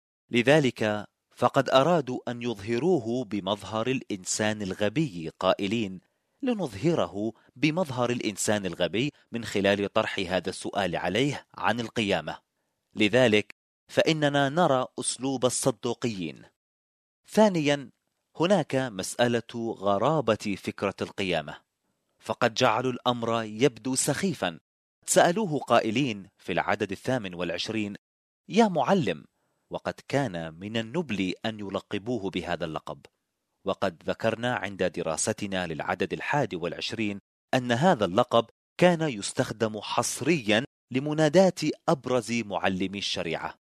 لذلك فقد أرادوا أن يظهروه بمظهر الإنسان الغبي، قائلين: لنظهره بمظهر الإنسان الغبي من خلال طرح هذا السؤال عليه عن القيامة. لذلك فإننا نرى أسلوب الصدوقيين. ثانيا، هناك مسألة غرابة فكرة القيامة، فقد جعلوا الأمر يبدو سخيفا. سألوه قائلين في العدد الثامن والعشرين: يا معلم، وقد كان من النبل أن يلقبوه بهذا اللقب. وقد ذكرنا عند دراستنا للعدد الحادي والعشرين أن هذا اللقب كان يستخدم حصريا لمنادات أبرز معلمي الشريعة: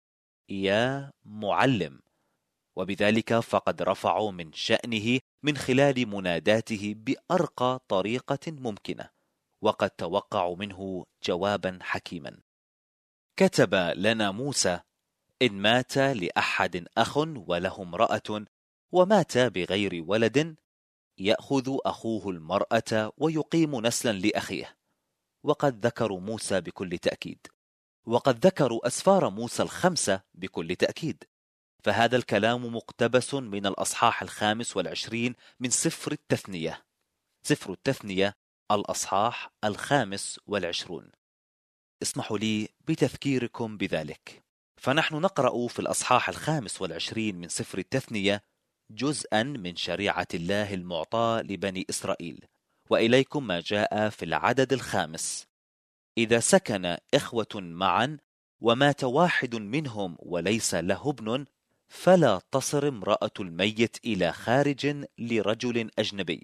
يا معلم. وبذلك فقد رفعوا من شأنه من خلال مناداته بأرقى طريقة ممكنة، وقد توقعوا منه جوابا حكيما. كتب لنا موسى: إن مات لأحد أخ وله امرأة ومات بغير ولد، يأخذ أخوه المرأة ويقيم نسلا لأخيه. وقد ذكروا موسى بكل تأكيد، وقد ذكروا أسفار موسى الخمسة بكل تأكيد. فهذا الكلام مقتبس من الأصحاح الخامس والعشرين من سفر التثنية. سفر التثنية الأصحاح الخامس والعشرون. اسمحوا لي بتذكيركم بذلك، فنحن نقرأ في الأصحاح الخامس والعشرين من سفر التثنية جزءا من شريعة الله المعطاة لبني إسرائيل. وإليكم ما جاء في العدد الخامس: إذا سكن إخوة معا ومات واحد منهم وليس له ابن، فلا تصر امرأة الميت إلى خارج لرجل أجنبي.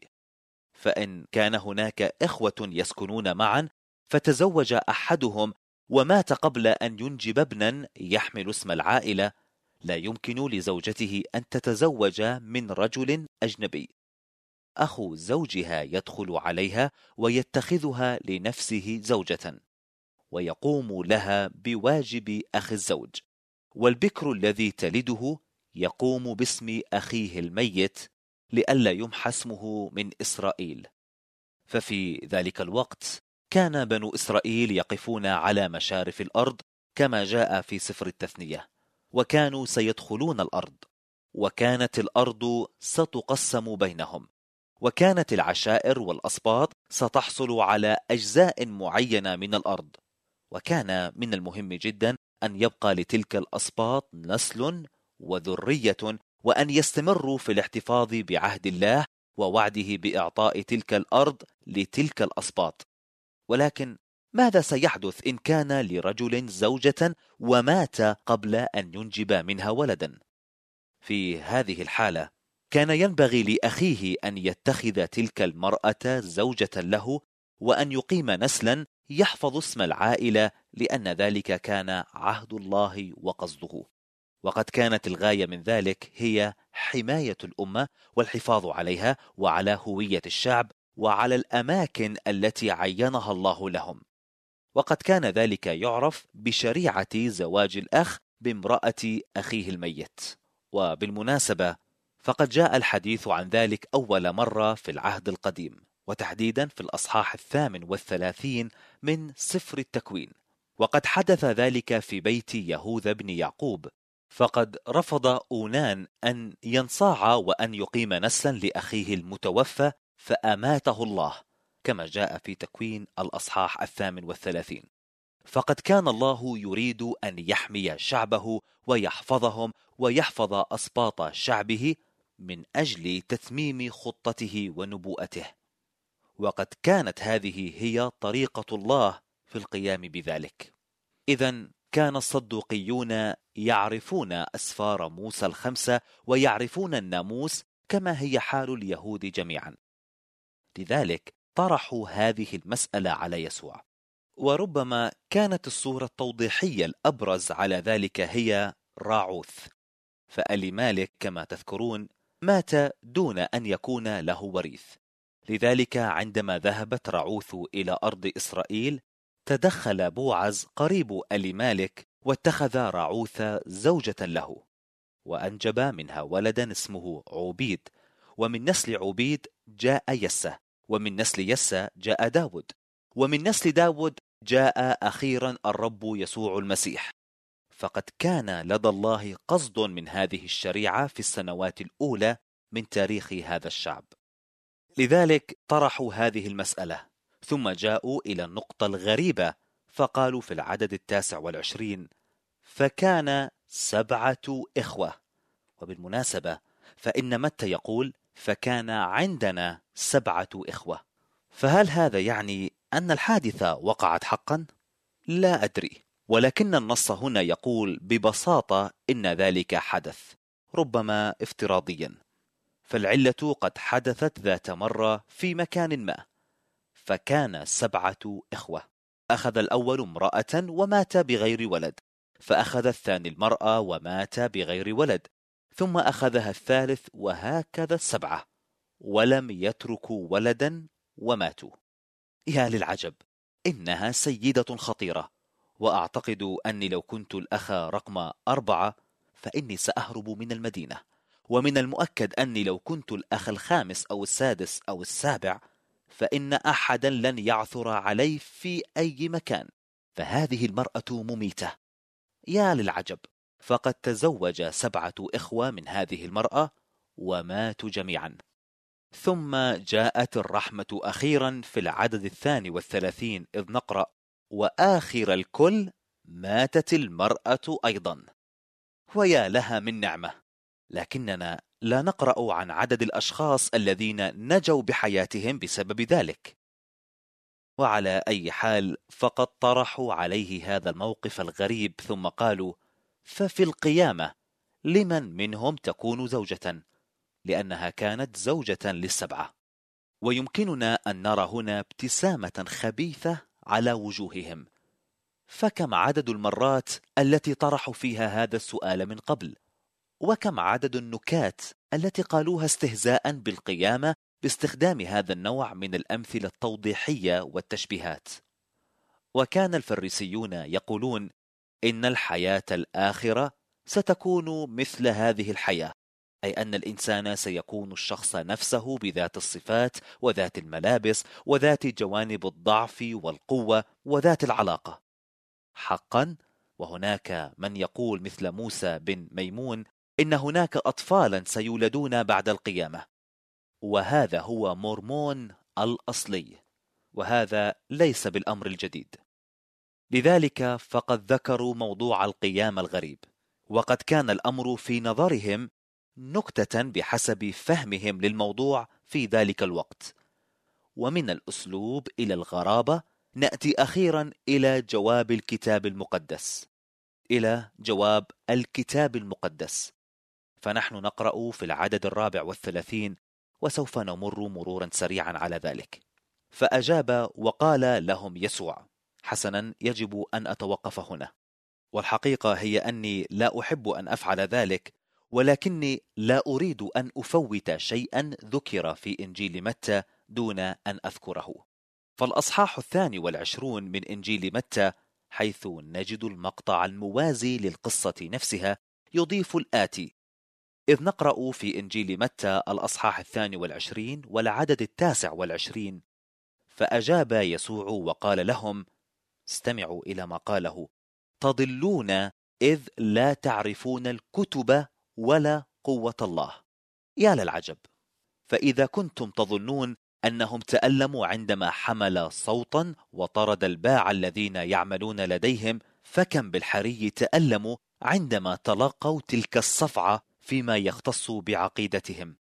فإن كان هناك إخوة يسكنون معا فتزوج أحدهم ومات قبل أن ينجب ابنا يحمل اسم العائلة، لا يمكن لزوجته أن تتزوج من رجل أجنبي. أخو زوجها يدخل عليها ويتخذها لنفسه زوجة، ويقوم لها بواجب أخي الزوج، والبكر الذي تلده يقوم باسم أخيه الميت لئلا يمحى اسمه من إسرائيل. ففي ذلك الوقت كان بنو إسرائيل يقفون على مشارف الأرض كما جاء في سفر التثنية، وكانوا سيدخلون الأرض، وكانت الأرض ستقسم بينهم، وكانت العشائر والأسباط ستحصل على أجزاء معينة من الأرض. وكان من المهم جدا أن يبقى لتلك الأسباط نسل وذرية، وأن يستمروا في الاحتفاظ بعهد الله ووعده بإعطاء تلك الأرض لتلك الأسباط. ولكن ماذا سيحدث إن كان لرجل زوجة ومات قبل أن ينجب منها ولدا؟ في هذه الحالة كان ينبغي لأخيه أن يتخذ تلك المرأة زوجة له، وأن يقيم نسلا يحفظ اسم العائلة، لأن ذلك كان عهد الله وقصده. وقد كانت الغاية من ذلك هي حماية الأمة والحفاظ عليها وعلى هوية الشعب وعلى الأماكن التي عينها الله لهم. وقد كان ذلك يعرف بشريعة زواج الأخ بامرأة أخيه الميت. وبالمناسبة فقد جاء الحديث عن ذلك أول مرة في العهد القديم، وتحديدا في الأصحاح الثامن والثلاثين من سفر التكوين. وقد حدث ذلك في بيت يهوذا بن يعقوب، فقد رفض أونان أن ينصاع وأن يقيم نسلا لأخيه المتوفى فأماته الله، كما جاء في تكوين الأصحاح الثامن والثلاثين. فقد كان الله يريد أن يحمي شعبه ويحفظهم ويحفظ أسباط شعبه من أجل تتميم خطته ونبوءته، وقد كانت هذه هي طريقة الله في القيام بذلك. إذن كان الصدوقيون يعرفون أسفار موسى الخمسة ويعرفون الناموس كما هي حال اليهود جميعا، لذلك طرحوا هذه المسألة على يسوع. وربما كانت الصورة التوضيحية الأبرز على ذلك هي راعوث، فأليمالك كما تذكرون مات دون أن يكون له وريث، لذلك عندما ذهبت راعوث إلى أرض إسرائيل تدخل بوعز قريب أليمالك واتخذ راعوث زوجة له، وأنجب منها ولدا اسمه عوبيد، ومن نسل عوبيد جاء يسى، ومن نسل يسى جاء داود، ومن نسل داود جاء أخيرا الرب يسوع المسيح. فقد كان لدى الله قصد من هذه الشريعة في السنوات الأولى من تاريخ هذا الشعب، لذلك طرحوا هذه المسألة، ثم جاءوا إلى النقطة الغريبة فقالوا في العدد التاسع والعشرين: فكان سبعة إخوة. وبالمناسبة فإن متى يقول فكان عندنا سبعة إخوة، فهل هذا يعني أن الحادثة وقعت حقا؟ لا أدري، ولكن النص هنا يقول ببساطة إن ذلك حدث، ربما افتراضيا، فالعلة قد حدثت ذات مرة في مكان ما. فكان سبعة إخوة، أخذ الأول امرأة ومات بغير ولد، فأخذ الثاني المرأة ومات بغير ولد، ثم أخذها الثالث، وهكذا السبعة، ولم يتركوا ولدا وماتوا. يا للعجب، إنها سيدة خطيرة، وأعتقد أني لو كنت الأخ رقم أربعة فإني سأهرب من المدينة، ومن المؤكد أني لو كنت الأخ الخامس أو السادس أو السابع فإن أحدا لن يعثر علي في أي مكان، فهذه المرأة مميتة. يا للعجب، فقد تزوج سبعة إخوة من هذه المرأة وماتوا جميعا. ثم جاءت الرحمة أخيرا في العدد الثاني والثلاثين، إذ نقرأ: وآخر الكل ماتت المرأة أيضا. ويا لها من نعمة، لكننا لا نقرأ عن عدد الأشخاص الذين نجوا بحياتهم بسبب ذلك. وعلى أي حال فقد طرحوا عليه هذا الموقف الغريب، ثم قالوا: ففي القيامة لمن منهم تكون زوجة؟ لأنها كانت زوجة للسبعة. ويمكننا أن نرى هنا ابتسامة خبيثة على وجوههم، فكم عدد المرات التي طرحوا فيها هذا السؤال من قبل، وكم عدد النكات التي قالوها استهزاء بالقيامة باستخدام هذا النوع من الأمثلة التوضيحية والتشبيهات. وكان الفريسيون يقولون إن الحياة الآخرة ستكون مثل هذه الحياة، أي أن الإنسان سيكون الشخص نفسه بذات الصفات وذات الملابس وذات جوانب الضعف والقوة وذات العلاقة. حقا، وهناك من يقول مثل موسى بن ميمون إن هناك أطفالا سيولدون بعد القيامة، وهذا هو مورمون الأصلي، وهذا ليس بالأمر الجديد. لذلك فقد ذكروا موضوع القيامة الغريب، وقد كان الأمر في نظرهم نكتة بحسب فهمهم للموضوع في ذلك الوقت. ومن الأسلوب إلى الغرابة نأتي أخيرا إلى جواب الكتاب المقدس، إلى جواب الكتاب المقدس. فنحن نقرأ في العدد الرابع والثلاثين، وسوف نمر مرورا سريعا على ذلك. فأجاب وقال لهم يسوع: حسنا، يجب أن أتوقف هنا، والحقيقة هي أني لا أحب أن أفعل ذلك، ولكني لا أريد أن أفوت شيئا ذكر في إنجيل متى دون أن أذكره. فالأصحاح الثاني والعشرون من إنجيل متى، حيث نجد المقطع الموازي للقصة نفسها، يضيف الآتي: إذ نقرأ في إنجيل متى الأصحاح الثاني والعشرين والعدد التاسع والعشرين: فأجاب يسوع وقال لهم: استمعوا إلى ما قاله: تضلون إذ لا تعرفون الكتب ولا قوة الله. يا للعجب! فإذا كنتم تظنون أنهم تألموا عندما حمل صوتا وطرد الباع الذين يعملون لديهم، فكم بالحري تألموا عندما تلقوا تلك الصفعة فيما يختص بعقيدتهم.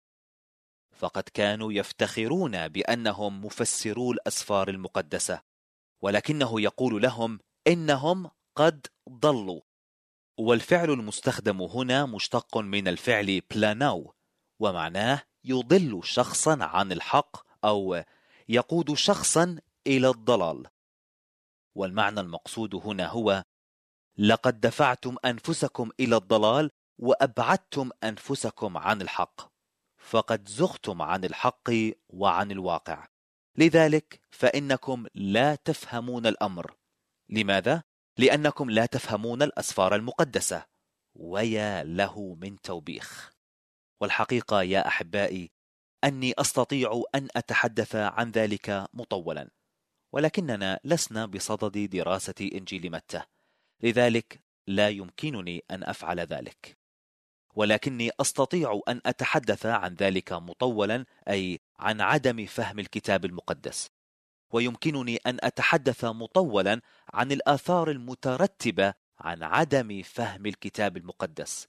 فقد كانوا يفتخرون بأنهم مفسرو الأسفار المقدسة، ولكنه يقول لهم إنهم قد ضلوا. والفعل المستخدم هنا مشتق من الفعل بلاناو، ومعناه يضل شخصا عن الحق أو يقود شخصا إلى الضلال. والمعنى المقصود هنا هو: لقد دفعتم أنفسكم إلى الضلال وأبعدتم أنفسكم عن الحق، فقد زغتم عن الحق وعن الواقع. لذلك فإنكم لا تفهمون الأمر. لماذا؟ لأنكم لا تفهمون الأسفار المقدسة. ويا له من توبيخ! والحقيقة يا أحبائي أني أستطيع أن أتحدث عن ذلك مطولا، ولكننا لسنا بصدد دراسة إنجيل متى، لذلك لا يمكنني أن أفعل ذلك. ولكني أستطيع أن أتحدث عن ذلك مطولا، أي عن عدم فهم الكتاب المقدس. ويمكنني أن أتحدث مطولا عن الآثار المترتبة عن عدم فهم الكتاب المقدس.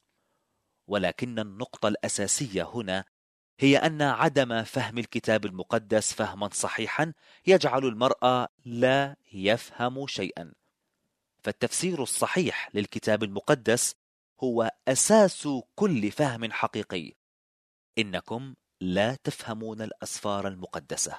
ولكن النقطة الأساسية هنا هي أن عدم فهم الكتاب المقدس فهما صحيحا يجعل المرء لا يفهم شيئا. فالتفسير الصحيح للكتاب المقدس هو أساس كل فهم حقيقي. إنكم لا تفهمون الأسفار المقدسة.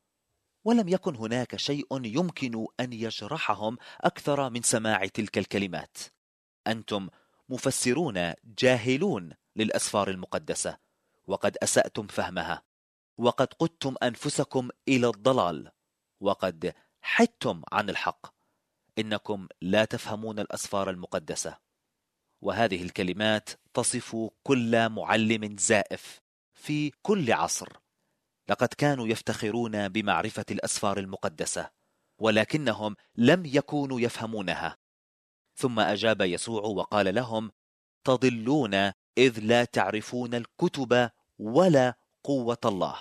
ولم يكن هناك شيء يمكن أن يجرحهم أكثر من سماع تلك الكلمات: أنتم مفسرون جاهلون للأسفار المقدسة، وقد أسأتم فهمها، وقد قدتم أنفسكم إلى الضلال، وقد حدتم عن الحق. إنكم لا تفهمون الأسفار المقدسة. وهذه الكلمات تصف كل معلم زائف في كل عصر. لقد كانوا يفتخرون بمعرفة الأسفار المقدسة، ولكنهم لم يكونوا يفهمونها. ثم أجاب يسوع وقال لهم: تضلون إذ لا تعرفون الكتب ولا قوة الله.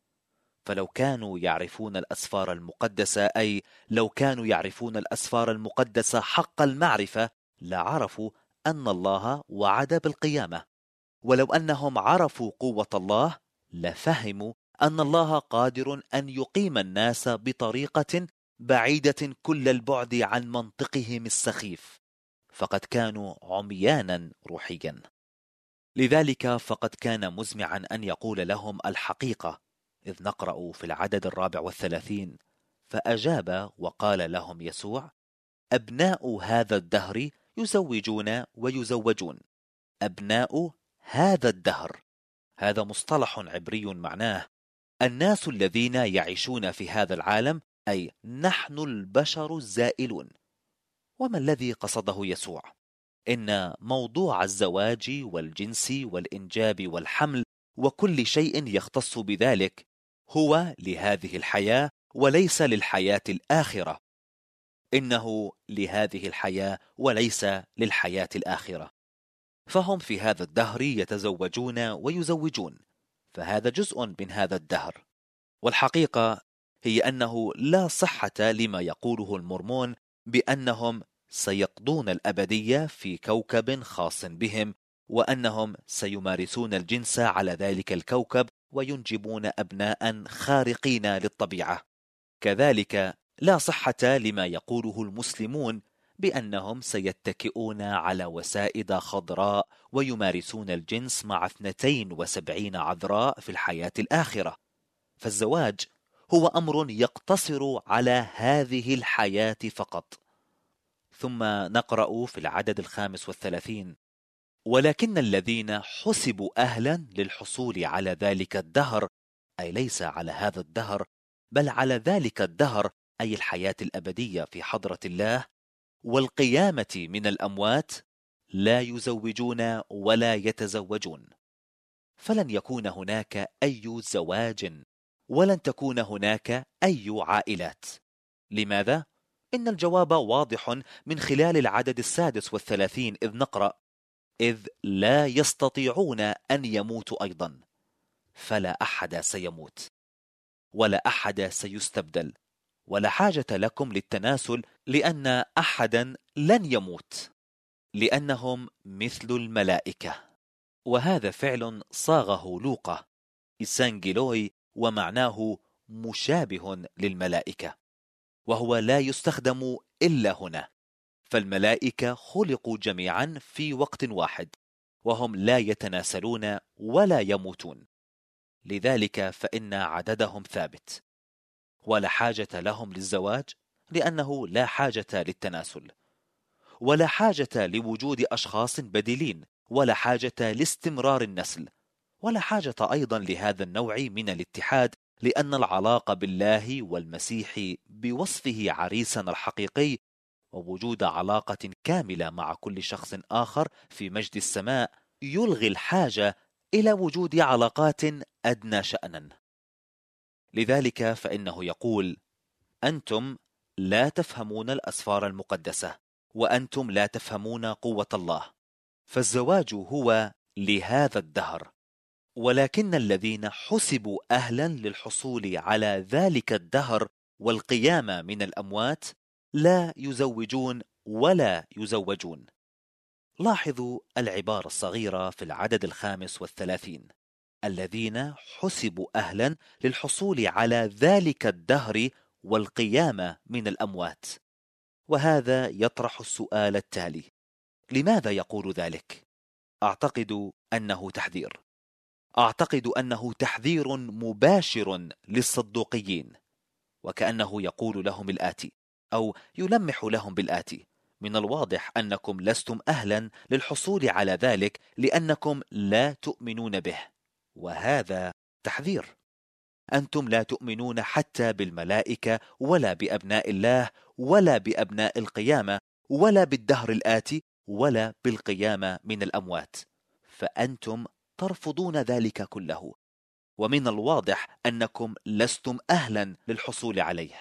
فلو كانوا يعرفون الأسفار المقدسة، أي لو كانوا يعرفون الأسفار المقدسة حق المعرفة، لعرفوا أن الله وعد بالقيامة. ولو أنهم عرفوا قوة الله لفهموا أن الله قادر أن يقيم الناس بطريقة بعيدة كل البعد عن منطقهم السخيف، فقد كانوا عميانا روحيا. لذلك فقد كان مزمعا أن يقول لهم الحقيقة، إذ نقرأ في العدد الرابع والثلاثين: فأجاب وقال لهم يسوع: أبناء هذا الدهر يزوجون ويزوجون. أبناء هذا الدهر، هذا مصطلح عبري معناه الناس الذين يعيشون في هذا العالم، أي نحن البشر الزائلون. وما الذي قصده يسوع؟ إن موضوع الزواج والجنس والإنجاب والحمل وكل شيء يختص بذلك هو لهذه الحياة وليس للحياة الآخرة. إنه لهذه الحياة وليس للحياة الآخرة. فهم في هذا الدهر يتزوجون ويزوجون، فهذا جزء من هذا الدهر. والحقيقة هي أنه لا صحة لما يقوله المورمون بأنهم سيقضون الأبدية في كوكب خاص بهم، وأنهم سيمارسون الجنس على ذلك الكوكب وينجبون أبناء خارقين للطبيعة. كذلك لا صحة لما يقوله المسلمون بأنهم سيتكئون على وسائد خضراء ويمارسون الجنس مع اثنتين وسبعين عذراء في الحياة الآخرة. فالزواج هو أمر يقتصر على هذه الحياة فقط. ثم نقرأ في العدد الخامس والثلاثين: ولكن الذين حسبوا أهلا للحصول على ذلك الدهر، أي ليس على هذا الدهر بل على ذلك الدهر، أي الحياة الأبدية في حضرة الله والقيامة من الأموات، لا يزوجون ولا يتزوجون. فلن يكون هناك أي زواج ولن تكون هناك أي عائلات. لماذا؟ إن الجواب واضح من خلال العدد السادس والثلاثين، إذ نقرأ: إذ لا يستطيعون أن يموتوا أيضا، فلا أحد سيموت ولا أحد سيستبدل، ولا حاجة لكم للتناسل، لأن أحدا لن يموت، لأنهم مثل الملائكة. وهذا فعل صاغه لوقا إسانجيلوي، ومعناه مشابه للملائكة، وهو لا يستخدم إلا هنا، فالملائكة خلقوا جميعا في وقت واحد، وهم لا يتناسلون ولا يموتون، لذلك فإن عددهم ثابت، ولا حاجة لهم للزواج لأنه لا حاجة للتناسل، ولا حاجة لوجود أشخاص بديلين، ولا حاجة لاستمرار النسل، ولا حاجة أيضا لهذا النوع من الاتحاد، لأن العلاقة بالله والمسيح بوصفه عريسنا الحقيقي، ووجود علاقة كاملة مع كل شخص آخر في مجد السماء، يلغي الحاجة إلى وجود علاقات أدنى شأنا. لذلك فإنه يقول: أنتم لا تفهمون الأسفار المقدسة، وأنتم لا تفهمون قوة الله، فالزواج هو لهذا الدهر، ولكن الذين حسبوا أهلا للحصول على ذلك الدهر والقيامة من الأموات لا يزوجون ولا يزوجون. لاحظوا العبارة الصغيرة في العدد الخامس والثلاثين: الذين حسبوا أهلا للحصول على ذلك الدهر والقيامة من الأموات. وهذا يطرح السؤال التالي: لماذا يقول ذلك؟ أعتقد أنه تحذير أعتقد أنه تحذير مباشر للصدوقيين، وكأنه يقول لهم الآتي، أو يلمح لهم بالآتي: من الواضح أنكم لستم أهلا للحصول على ذلك لأنكم لا تؤمنون به، وهذا تحذير. أنتم لا تؤمنون حتى بالملائكة، ولا بأبناء الله، ولا بأبناء القيامة، ولا بالدهر الآتي، ولا بالقيامة من الأموات، فأنتم ترفضون ذلك كله، ومن الواضح أنكم لستم أهلا للحصول عليه.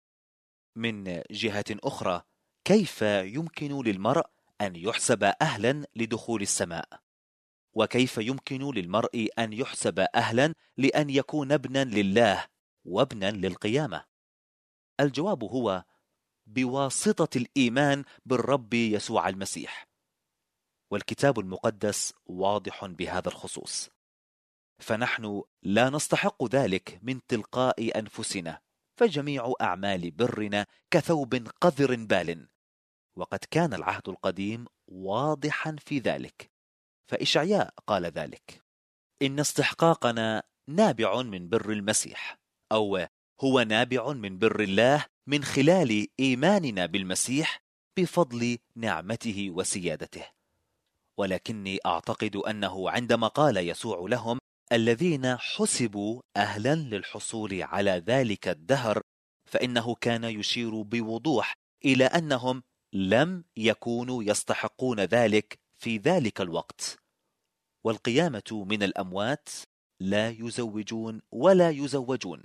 من جهة أخرى، كيف يمكن للمرء أن يحسب أهلا لدخول السماء؟ وكيف يمكن للمرء أن يحسب أهلا لأن يكون ابنا لله وابنا للقيامة؟ الجواب هو بواسطة الإيمان بالرب يسوع المسيح، والكتاب المقدس واضح بهذا الخصوص، فنحن لا نستحق ذلك من تلقاء أنفسنا، فجميع أعمال برنا كثوب قذر بال، وقد كان العهد القديم واضحا في ذلك، فإشعياء قال ذلك: إن استحقاقنا نابع من بر المسيح، أو هو نابع من بر الله من خلال إيماننا بالمسيح بفضل نعمته وسيادته. ولكني أعتقد أنه عندما قال يسوع لهم الذين حسبوا أهلا للحصول على ذلك الدهر، فإنه كان يشير بوضوح إلى أنهم لم يكونوا يستحقون ذلك في ذلك الوقت. والقيامة من الأموات لا يزوجون ولا يزوجون.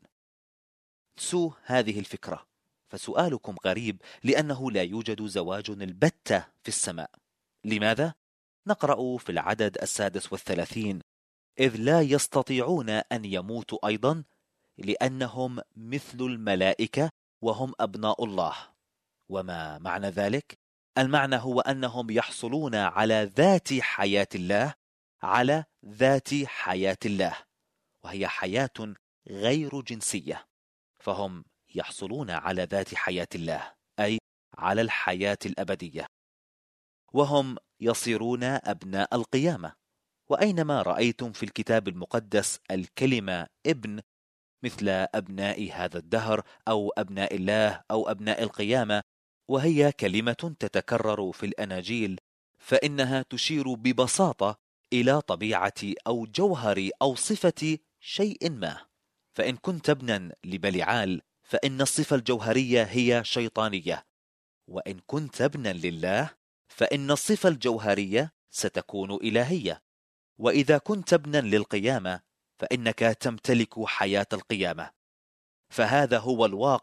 سو هذه الفكرة، فسؤالكم غريب لأنه لا يوجد زواج البتة في السماء. لماذا؟ نقرأ في العدد السادس والثلاثين: إذ لا يستطيعون أن يموتوا أيضا، لأنهم مثل الملائكة وهم أبناء الله. وما معنى ذلك؟ المعنى هو أنهم يحصلون على ذات حياة الله، على ذات حياة الله، وهي حياة غير جنسية، فهم يحصلون على ذات حياة الله، أي على الحياة الأبدية، وهم يصيرون أبناء القيامة. وأينما رأيتم في الكتاب المقدس الكلمة ابن، مثل أبناء هذا الدهر أو أبناء الله أو أبناء القيامة، وهي كلمة تتكرر في الأناجيل، فإنها تشير ببساطة إلى طبيعة أو جوهر أو صفة شيء ما. فإن كنت ابنا لبليعال فإن الصفة الجوهرية هي شيطانية، وإن كنت ابنا لله فإن الصفة الجوهرية ستكون إلهية، وإذا كنت ابنا للقيامة فإنك تمتلك حياة القيامة. فهذا هو الواقع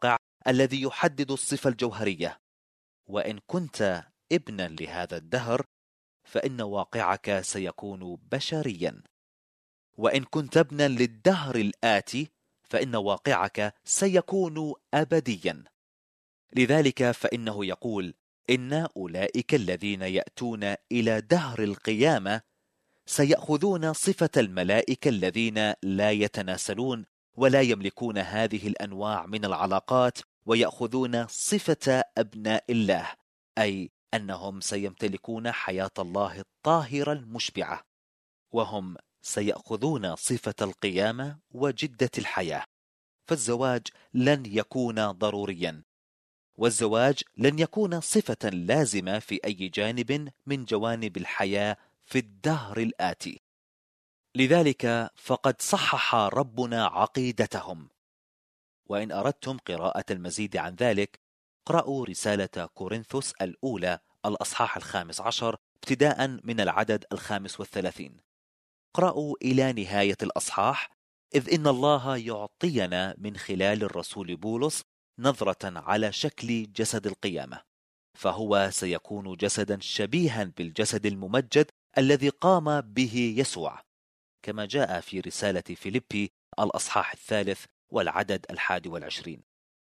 الذي يحدد الصفة الجوهرية. وإن كنت ابنا لهذا الدهر فإن واقعك سيكون بشريا، وإن كنت ابنا للدهر الآتي فإن واقعك سيكون أبديا. لذلك فإنه يقول إن أولئك الذين يأتون إلى دهر القيامة سيأخذون صفة الملائكة الذين لا يتناسلون ولا يملكون هذه الأنواع من العلاقات، ويأخذون صفة أبناء الله، أي أنهم سيمتلكون حياة الله الطاهرة المشبعة، وهم سيأخذون صفة القيامة وجدة الحياة. فالزواج لن يكون ضروريا، والزواج لن يكون صفة لازمة في أي جانب من جوانب الحياة في الدهر الآتي. لذلك فقد صحح ربنا عقيدتهم. وإن أردتم قراءة المزيد عن ذلك اقرأوا رسالة كورنثوس الأولى الأصحاح الخامس عشر ابتداء من العدد الخامس والثلاثين. اقرأوا إلى نهاية الأصحاح، إذ إن الله يعطينا من خلال الرسول بولس نظرة على شكل جسد القيامة، فهو سيكون جسدا شبيها بالجسد الممجد الذي قام به يسوع، كما جاء في رسالة فيليبي الأصحاح الثالث والعدد الحادي والعشرين.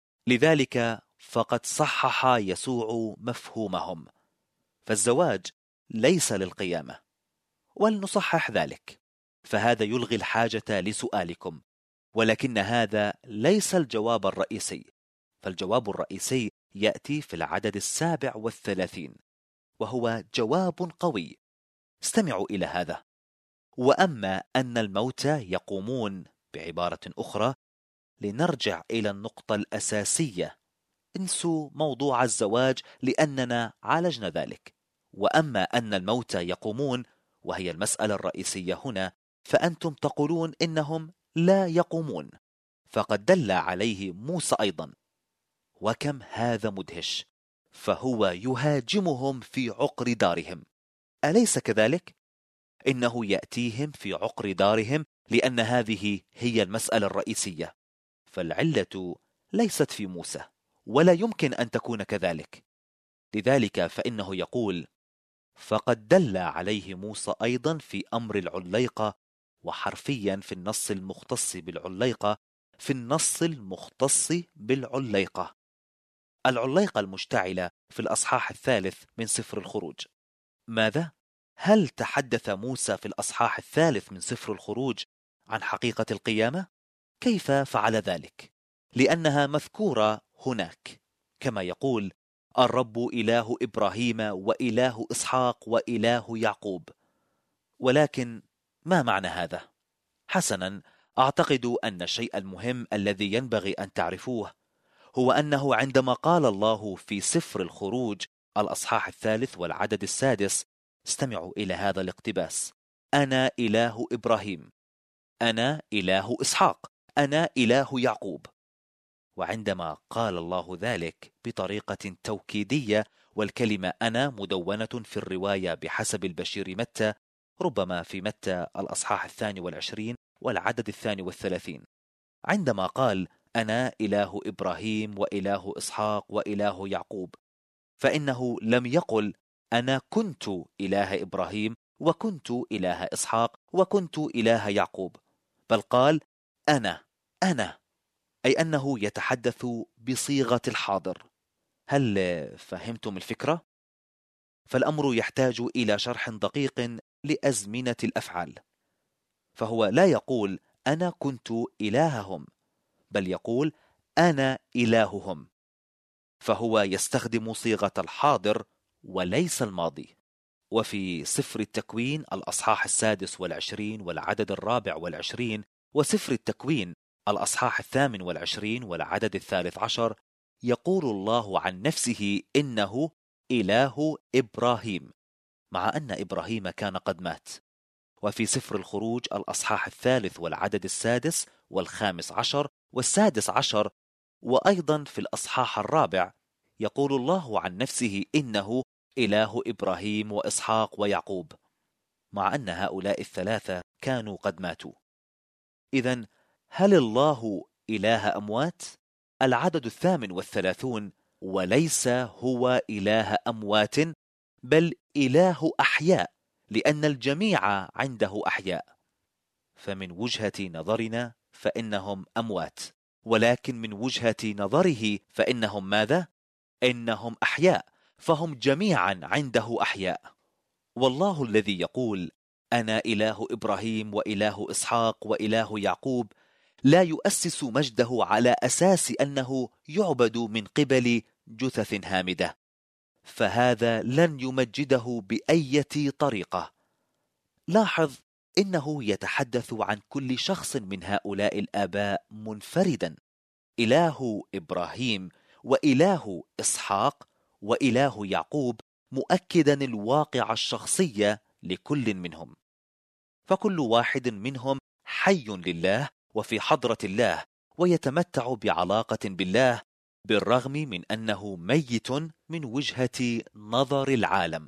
لذلك فقد صحح يسوع مفهومهم، فالزواج ليس للقيامة. ولنصحح ذلك، فهذا يلغي الحاجة لسؤالكم، ولكن هذا ليس الجواب الرئيسي، فالجواب الرئيسي يأتي في العدد السابع والثلاثين، وهو جواب قوي. استمعوا إلى هذا: وأما أن الموتى يقومون، بعبارة أخرى لنرجع إلى النقطة الأساسية، انسوا موضوع الزواج لأننا عالجنا ذلك. وأما أن الموتى يقومون، وهي المسألة الرئيسية هنا، فأنتم تقولون إنهم لا يقومون، فقد دل عليه موسى أيضا. وكم هذا مدهش، فهو يهاجمهم في عقر دارهم، أليس كذلك؟ إنه يأتيهم في عقر دارهم لأن هذه هي المسألة الرئيسية، فالعلة ليست في موسى، ولا يمكن أن تكون كذلك. لذلك فإنه يقول: فقد دل عليه موسى أيضا في أمر العليقة، وحرفيا في النص المختص بالعليقة في النص المختص بالعليقة العليقة المشتعلة في الأصحاح الثالث من سفر الخروج. ماذا؟ هل تحدث موسى في الأصحاح الثالث من سفر الخروج عن حقيقة القيامة؟ كيف فعل ذلك؟ لأنها مذكورة هناك، كما يقول: الرب إله إبراهيم وإله إسحاق وإله يعقوب. ولكن ما معنى هذا؟ حسنا، أعتقد أن الشيء المهم الذي ينبغي أن تعرفوه هو أنه عندما قال الله في سفر الخروج الأصحاح الثالث والعدد السادس، استمعوا إلى هذا الاقتباس: أنا إله إبراهيم، أنا إله إسحاق، أنا إله يعقوب. وعندما قال الله ذلك بطريقة توكيدية، والكلمة أنا مدونة في الرواية بحسب البشير متى، ربما في متى الأصحاح الثاني والعشرين والعدد الثاني والثلاثين، عندما قال أنا إله إبراهيم وإله إسحاق وإله يعقوب، فإنه لم يقل أنا كنت إله إبراهيم وكنت إله إسحاق وكنت إله يعقوب، بل قال أنا أنا أي أنه يتحدث بصيغة الحاضر. هل فهمتم الفكرة؟ فالأمر يحتاج إلى شرح دقيق لأزمنة الأفعال. فهو لا يقول أنا كنت إلههم، بل يقول أنا إلههم، فهو يستخدم صيغة الحاضر وليس الماضي. وفي سفر التكوين الأصحاح السادس والعشرين والعدد الرابع والعشرين، وسفر التكوين الأصحاح الثامن والعشرين والعدد الثالث عشر، يقول الله عن نفسه إنه إله إبراهيم، مع أن إبراهيم كان قد مات. وفي سفر الخروج الأصحاح الثالث والعدد السادس والخامس عشر والسادس عشر، وأيضا في الأصحاح الرابع، يقول الله عن نفسه إنه إله إبراهيم وإسحاق ويعقوب، مع أن هؤلاء الثلاثة كانوا قد ماتوا. إذن هل الله إله أموات؟ العدد الثامن والثلاثون: وليس هو إله أموات بل إله أحياء، لأن الجميع عنده أحياء. فمن وجهة نظرنا فإنهم أموات، ولكن من وجهة نظره فإنهم ماذا؟ إنهم أحياء، فهم جميعا عنده أحياء. والله الذي يقول أنا إله إبراهيم وإله إسحاق وإله يعقوب لا يؤسس مجده على أساس أنه يعبد من قبل جثث هامدة، فهذا لن يمجده بأية طريقة. لاحظ إنه يتحدث عن كل شخص من هؤلاء الآباء منفردا: إله إبراهيم وإله إسحاق وإله يعقوب، مؤكدا الواقع الشخصي لكل منهم. فكل واحد منهم حي لله وفي حضرة الله، ويتمتع بعلاقة بالله بالرغم من أنه ميت من وجهة نظر العالم.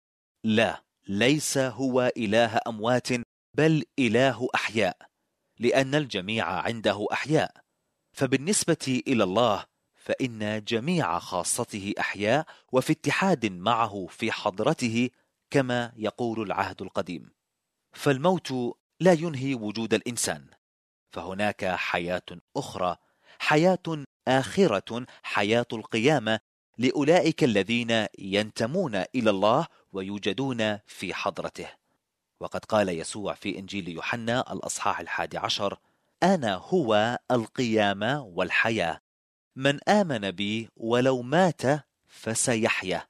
لا، ليس هو إله أموات بل إله أحياء، لأن الجميع عنده أحياء. فبالنسبة إلى الله فإن جميع خاصته أحياء وفي اتحاد معه في حضرته، كما يقول العهد القديم. فالموت لا ينهي وجود الإنسان، فهناك حياة أخرى، حياة آخرة، حياة القيامة لأولئك الذين ينتمون إلى الله ويوجدون في حضرته. وقد قال يسوع في إنجيل يوحنا الأصحاح الحادي عشر: أنا هو القيامة والحياة، من آمن بي ولو مات فسيحيا.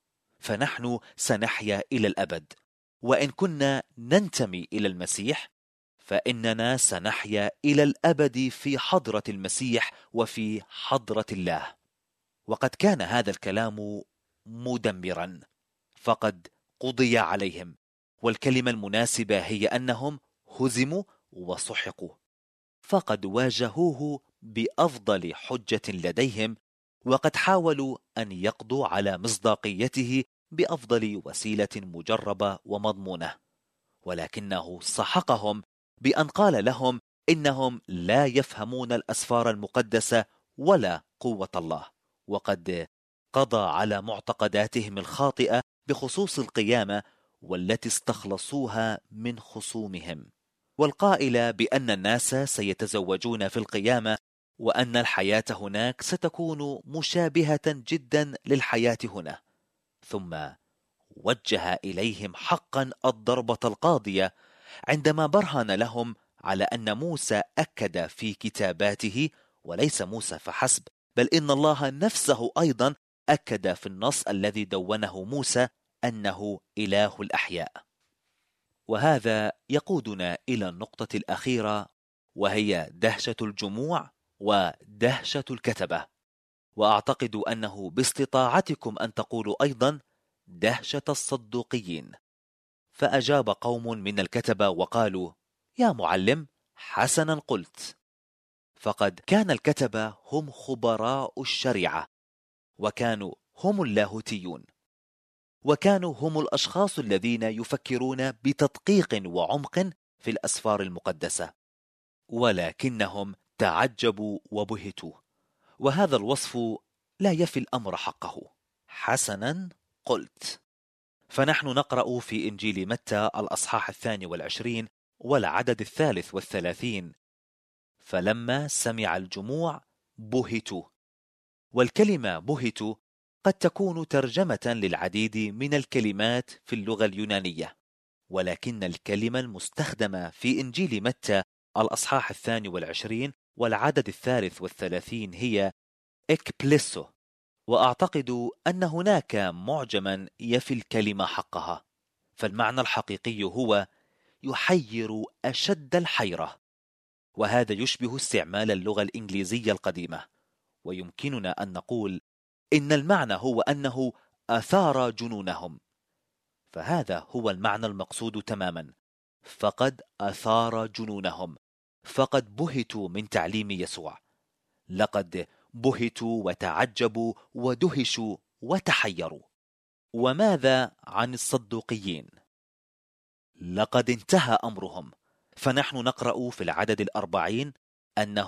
فنحن سنحيا إلى الأبد، وإن كنا ننتمي إلى المسيح فإننا سنحيا إلى الأبد في حضرة المسيح وفي حضرة الله. وقد كان هذا الكلام مدمرا، فقد قضي عليهم، والكلمة المناسبة هي أنهم هزموا وسحقوا، فقد واجهوه بأفضل حجة لديهم، وقد حاولوا أن يقضوا على مصداقيته بأفضل وسيلة مجربة ومضمونة، ولكنه سحقهم بأن قال لهم إنهم لا يفهمون الأسفار المقدسة ولا قوة الله، وقد قضى على معتقداتهم الخاطئة بخصوص القيامة والتي استخلصوها من خصومهم، والقائلة بأن الناس سيتزوجون في القيامة، وأن الحياة هناك ستكون مشابهة جدا للحياة هنا. ثم وجه إليهم حقا الضربة القاضية عندما برهن لهم على أن موسى أكد في كتاباته، وليس موسى فحسب، بل إن الله نفسه أيضا أكد في النص الذي دونه موسى أنه إله الأحياء. وهذا يقودنا إلى النقطة الأخيرة، وهي دهشة الجموع ودهشة الكتبة. وأعتقد أنه باستطاعتكم أن تقولوا أيضا دهشة الصدوقيين. فأجاب قوم من الكتبة وقالوا: يا معلم، حسنا قلت. فقد كان الكتبة هم خبراء الشريعة، وكانوا هم اللاهوتيون، وكانوا هم الأشخاص الذين يفكرون بتدقيق وعمق في الأسفار المقدسة، ولكنهم تعجبوا وبهتوا. وهذا الوصف لا يفي الأمر حقه. حسنا قلت. فنحن نقرأ في إنجيل متى الأصحاح الثاني والعشرين والعدد الثالث والثلاثين: فلما سمع الجموع بهتوا. والكلمة بهتوا قد تكون ترجمة للعديد من الكلمات في اللغة اليونانية، ولكن الكلمة المستخدمة في إنجيل متى الأصحاح الثاني والعشرين والعدد الثالث والثلاثين هي إكبليسو. وأعتقد أن هناك معجما يفي الكلمة حقها، فالمعنى الحقيقي هو يحير أشد الحيرة، وهذا يشبه استعمال اللغة الإنجليزية القديمة. ويمكننا أن نقول إن المعنى هو أنه أثار جنونهم، فهذا هو المعنى المقصود تماما. فقد أثار جنونهم، فقد بهتوا من تعليم يسوع، لقد بهتوا وتعجبوا ودهشوا وتحيروا. وماذا عن الصدوقيين؟ لقد انتهى أمرهم، فنحن نقرأ في العدد الأربعين أنهم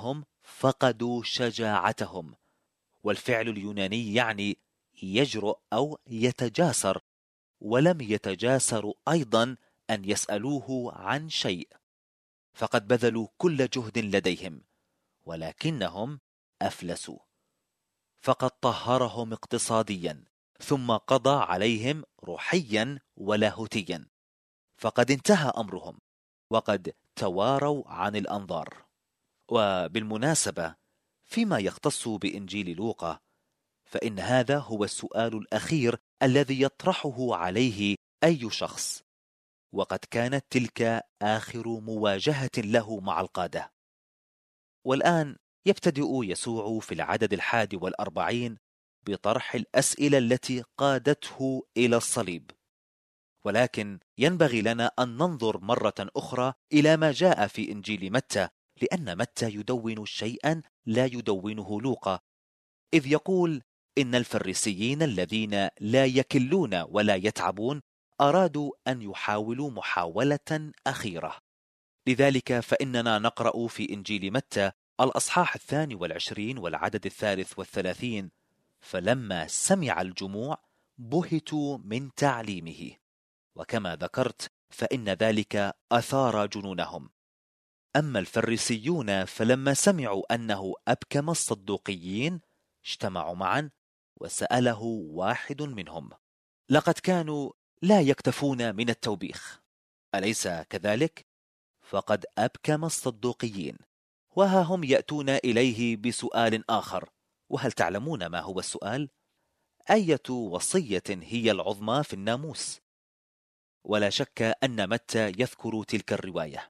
فقدوا شجاعتهم. والفعل اليوناني يعني يجرؤ أو يتجاسر، ولم يتجاسروا أيضا أن يسألوه عن شيء، فقد بذلوا كل جهد لديهم ولكنهم أفلسوا. فقد طهرهم اقتصاديا ثم قضى عليهم روحيا ولاهوتيا، فقد انتهى أمرهم وقد تواروا عن الأنظار. وبالمناسبة، فيما يختص بإنجيل لوقا، فإن هذا هو السؤال الأخير الذي يطرحه عليه أي شخص، وقد كانت تلك آخر مواجهة له مع القادة. والآن يبتدئ يسوع في العدد الحادي والأربعين بطرح الأسئلة التي قادته إلى الصليب. ولكن ينبغي لنا أن ننظر مرة أخرى إلى ما جاء في إنجيل متى، لأن متى يدون شيئا لا يدونه لوقا، إذ يقول إن الفريسيين الذين لا يكلون ولا يتعبون أرادوا أن يحاولوا محاولة أخيرة. لذلك فإننا نقرأ في إنجيل متى الأصحاح الثاني والعشرين والعدد الثالث والثلاثين: فلما سمع الجموع بهتوا من تعليمه. وكما ذكرت فإن ذلك أثار جنونهم. أما الفريسيون فلما سمعوا أنه أبكم الصدوقيين اجتمعوا معا وسأله واحد منهم. لقد كانوا لا يكتفون من التوبيخ، أليس كذلك؟ فقد أبكم الصدوقيين، وها هم يأتون إليه بسؤال آخر. وهل تعلمون ما هو السؤال؟ أية وصية هي العظمى في الناموس؟ ولا شك أن متى يذكر تلك الرواية.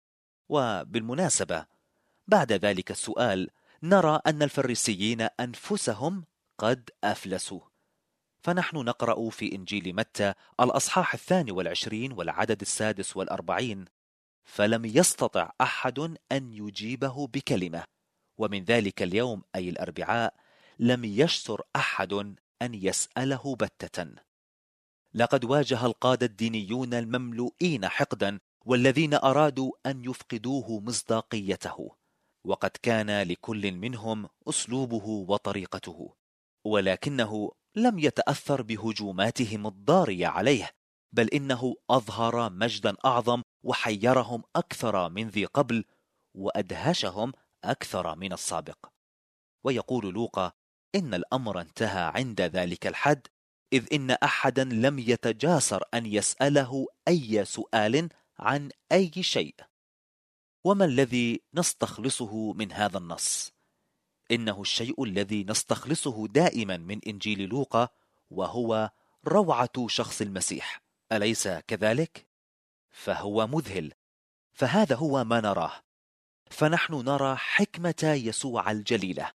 وبالمناسبة، بعد ذلك السؤال نرى أن الفريسيين أنفسهم قد أفلسوا. فنحن نقرأ في إنجيل متى الأصحاح الثاني والعشرين والعدد السادس والأربعين: فلم يستطع أحد أن يجيبه بكلمة، ومن ذلك اليوم أي الأربعاء لم يشسر أحد أن يسأله بتة. لقد واجه القادة الدينيون المملوئين حقدا والذين أرادوا أن يفقدوه مصداقيته، وقد كان لكل منهم أسلوبه وطريقته، ولكنه لم يتأثر بهجوماتهم الضارية عليه، بل إنه أظهر مجدا أعظم وحيرهم أكثر من ذي قبل وأدهشهم أكثر من السابق. ويقول لوقا إن الأمر انتهى عند ذلك الحد، إذ إن أحدا لم يتجاسر أن يسأله أي سؤال عن أي شيء. وما الذي نستخلصه من هذا النص؟ إنه الشيء الذي نستخلصه دائما من إنجيل لوقا، وهو روعة شخص المسيح، أليس كذلك؟ فهو مذهل، فهذا هو ما نراه. فنحن نرى حكمة يسوع الجليلة،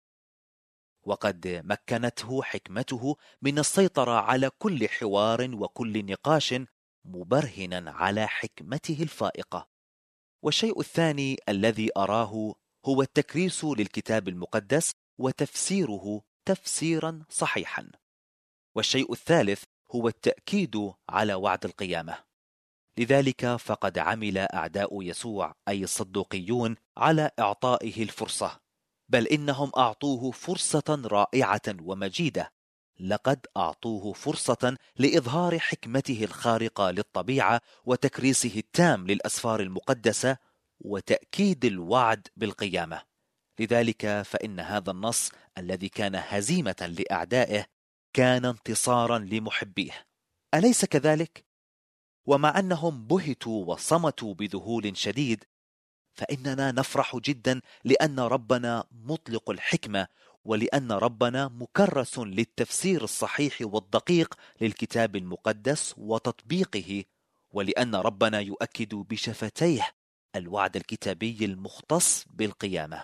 وقد مكنته حكمته من السيطرة على كل حوار وكل نقاش، مبرهنا على حكمته الفائقة. والشيء الثاني الذي أراه هو التكريس للكتاب المقدس وتفسيره تفسيرا صحيحا. والشيء الثالث هو التأكيد على وعد القيامة. لذلك فقد عمل أعداء يسوع أي الصدوقيون على إعطائه الفرصة، بل إنهم أعطوه فرصة رائعة ومجيدة. لقد أعطوه فرصة لإظهار حكمته الخارقة للطبيعة وتكريسه التام للأسفار المقدسة وتأكيد الوعد بالقيامة. لذلك فإن هذا النص الذي كان هزيمة لأعدائه كان انتصارا لمحبيه، أليس كذلك؟ ومع أنهم بهتوا وصمتوا بذهول شديد، فإننا نفرح جدا لأن ربنا مطلق الحكمة، ولأن ربنا مكرس للتفسير الصحيح والدقيق للكتاب المقدس وتطبيقه، ولأن ربنا يؤكد بشفتيه الوعد الكتابي المختص بالقيامة.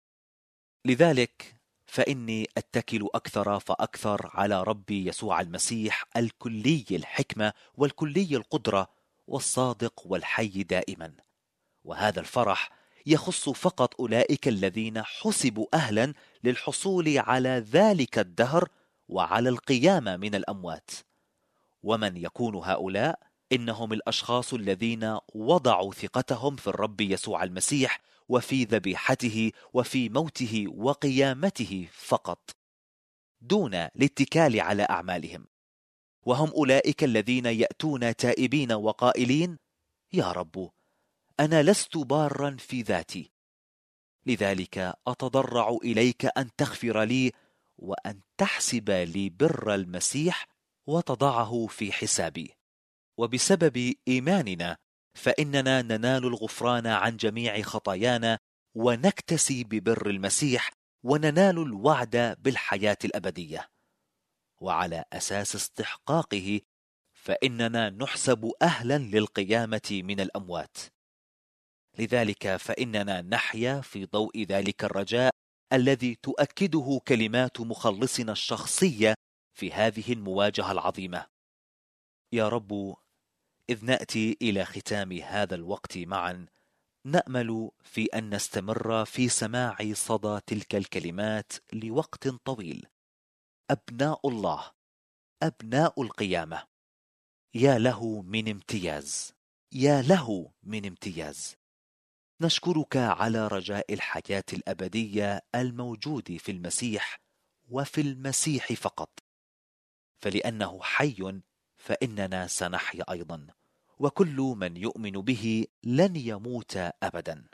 لذلك فإني أتكل أكثر فأكثر على ربي يسوع المسيح الكلي الحكمة والكلي القدرة والصادق والحي دائما. وهذا الفرح يخص فقط أولئك الذين حسبوا أهلا للحصول على ذلك الدهر وعلى القيامة من الأموات. ومن يكون هؤلاء؟ إنهم الأشخاص الذين وضعوا ثقتهم في الرب يسوع المسيح وفي ذبيحته وفي موته وقيامته فقط، دون الاتكال على أعمالهم. وهم أولئك الذين يأتون تائبين وقائلين: يا رب، أنا لست بارا في ذاتي، لذلك أتضرع إليك أن تغفر لي وأن تحسب لي بر المسيح وتضعه في حسابي. وبسبب إيماننا فإننا ننال الغفران عن جميع خطايانا ونكتسي ببر المسيح وننال الوعد بالحياة الأبدية. وعلى أساس استحقاقه فإننا نحسب أهلا للقيامة من الأموات. لذلك فإننا نحيا في ضوء ذلك الرجاء الذي تؤكده كلمات مخلصنا الشخصية في هذه المواجهة العظيمة. يا رب، إذ نأتي إلى ختام هذا الوقت معا، نأمل في أن نستمر في سماع صدى تلك الكلمات لوقت طويل. أبناء الله، أبناء القيامة، يا له من امتياز، يا له من امتياز. نشكرك على رجاء الحياة الأبدية الموجود في المسيح وفي المسيح فقط، فلأنه حي فإننا سنحيا أيضا، وكل من يؤمن به لن يموت أبدا.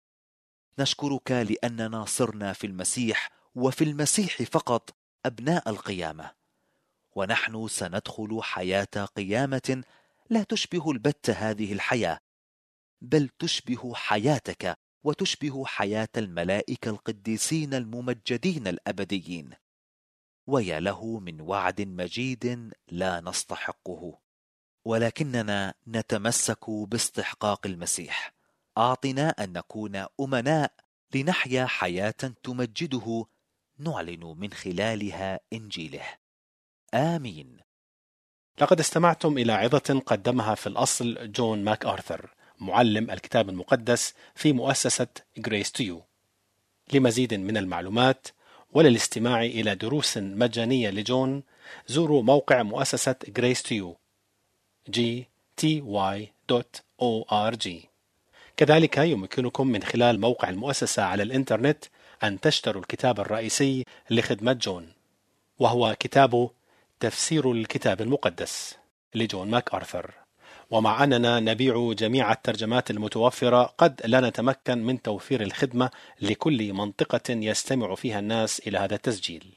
نشكرك لأننا صرنا في المسيح وفي المسيح فقط أبناء القيامة، ونحن سندخل حياة قيامة لا تشبه البت هذه الحياة، بل تشبه حياتك وتشبه حياة الملائكة القديسين الممجدين الأبديين. ويا له من وعد مجيد لا نستحقه، ولكننا نتمسك باستحقاق المسيح. أعطنا أن نكون أمناء لنحيا حياة تمجده نعلن من خلالها إنجيله. آمين. لقد استمعتم إلى عظة قدمها في الأصل جون ماك آرثر، معلم الكتاب المقدس في مؤسسة Grace to You. لمزيد من المعلومات وللاستماع إلى دروس مجانية لجون، زوروا موقع مؤسسة Grace to You جي تي واي دوت أو آر جي. كذلك يمكنكم من خلال موقع المؤسسة على الإنترنت أن تشتروا الكتاب الرئيسي لخدمة جون، وهو كتاب تفسير الكتاب المقدس لجون ماك آرثر. ومع أننا نبيع جميع الترجمات المتوفرة، قد لا نتمكن من توفير الخدمة لكل منطقة يستمع فيها الناس إلى هذا التسجيل.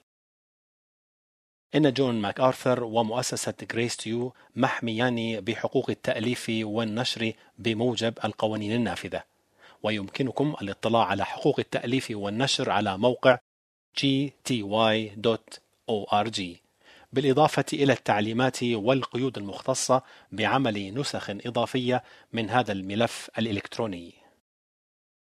إن جون ماك آرثر ومؤسسة Grace to You محميان بحقوق التأليف والنشر بموجب القوانين النافذة، ويمكنكم الاطلاع على حقوق التأليف والنشر على موقع جي تي واي دوت أو آر جي، بالإضافة إلى التعليمات والقيود المختصة بعمل نسخ إضافية من هذا الملف الإلكتروني.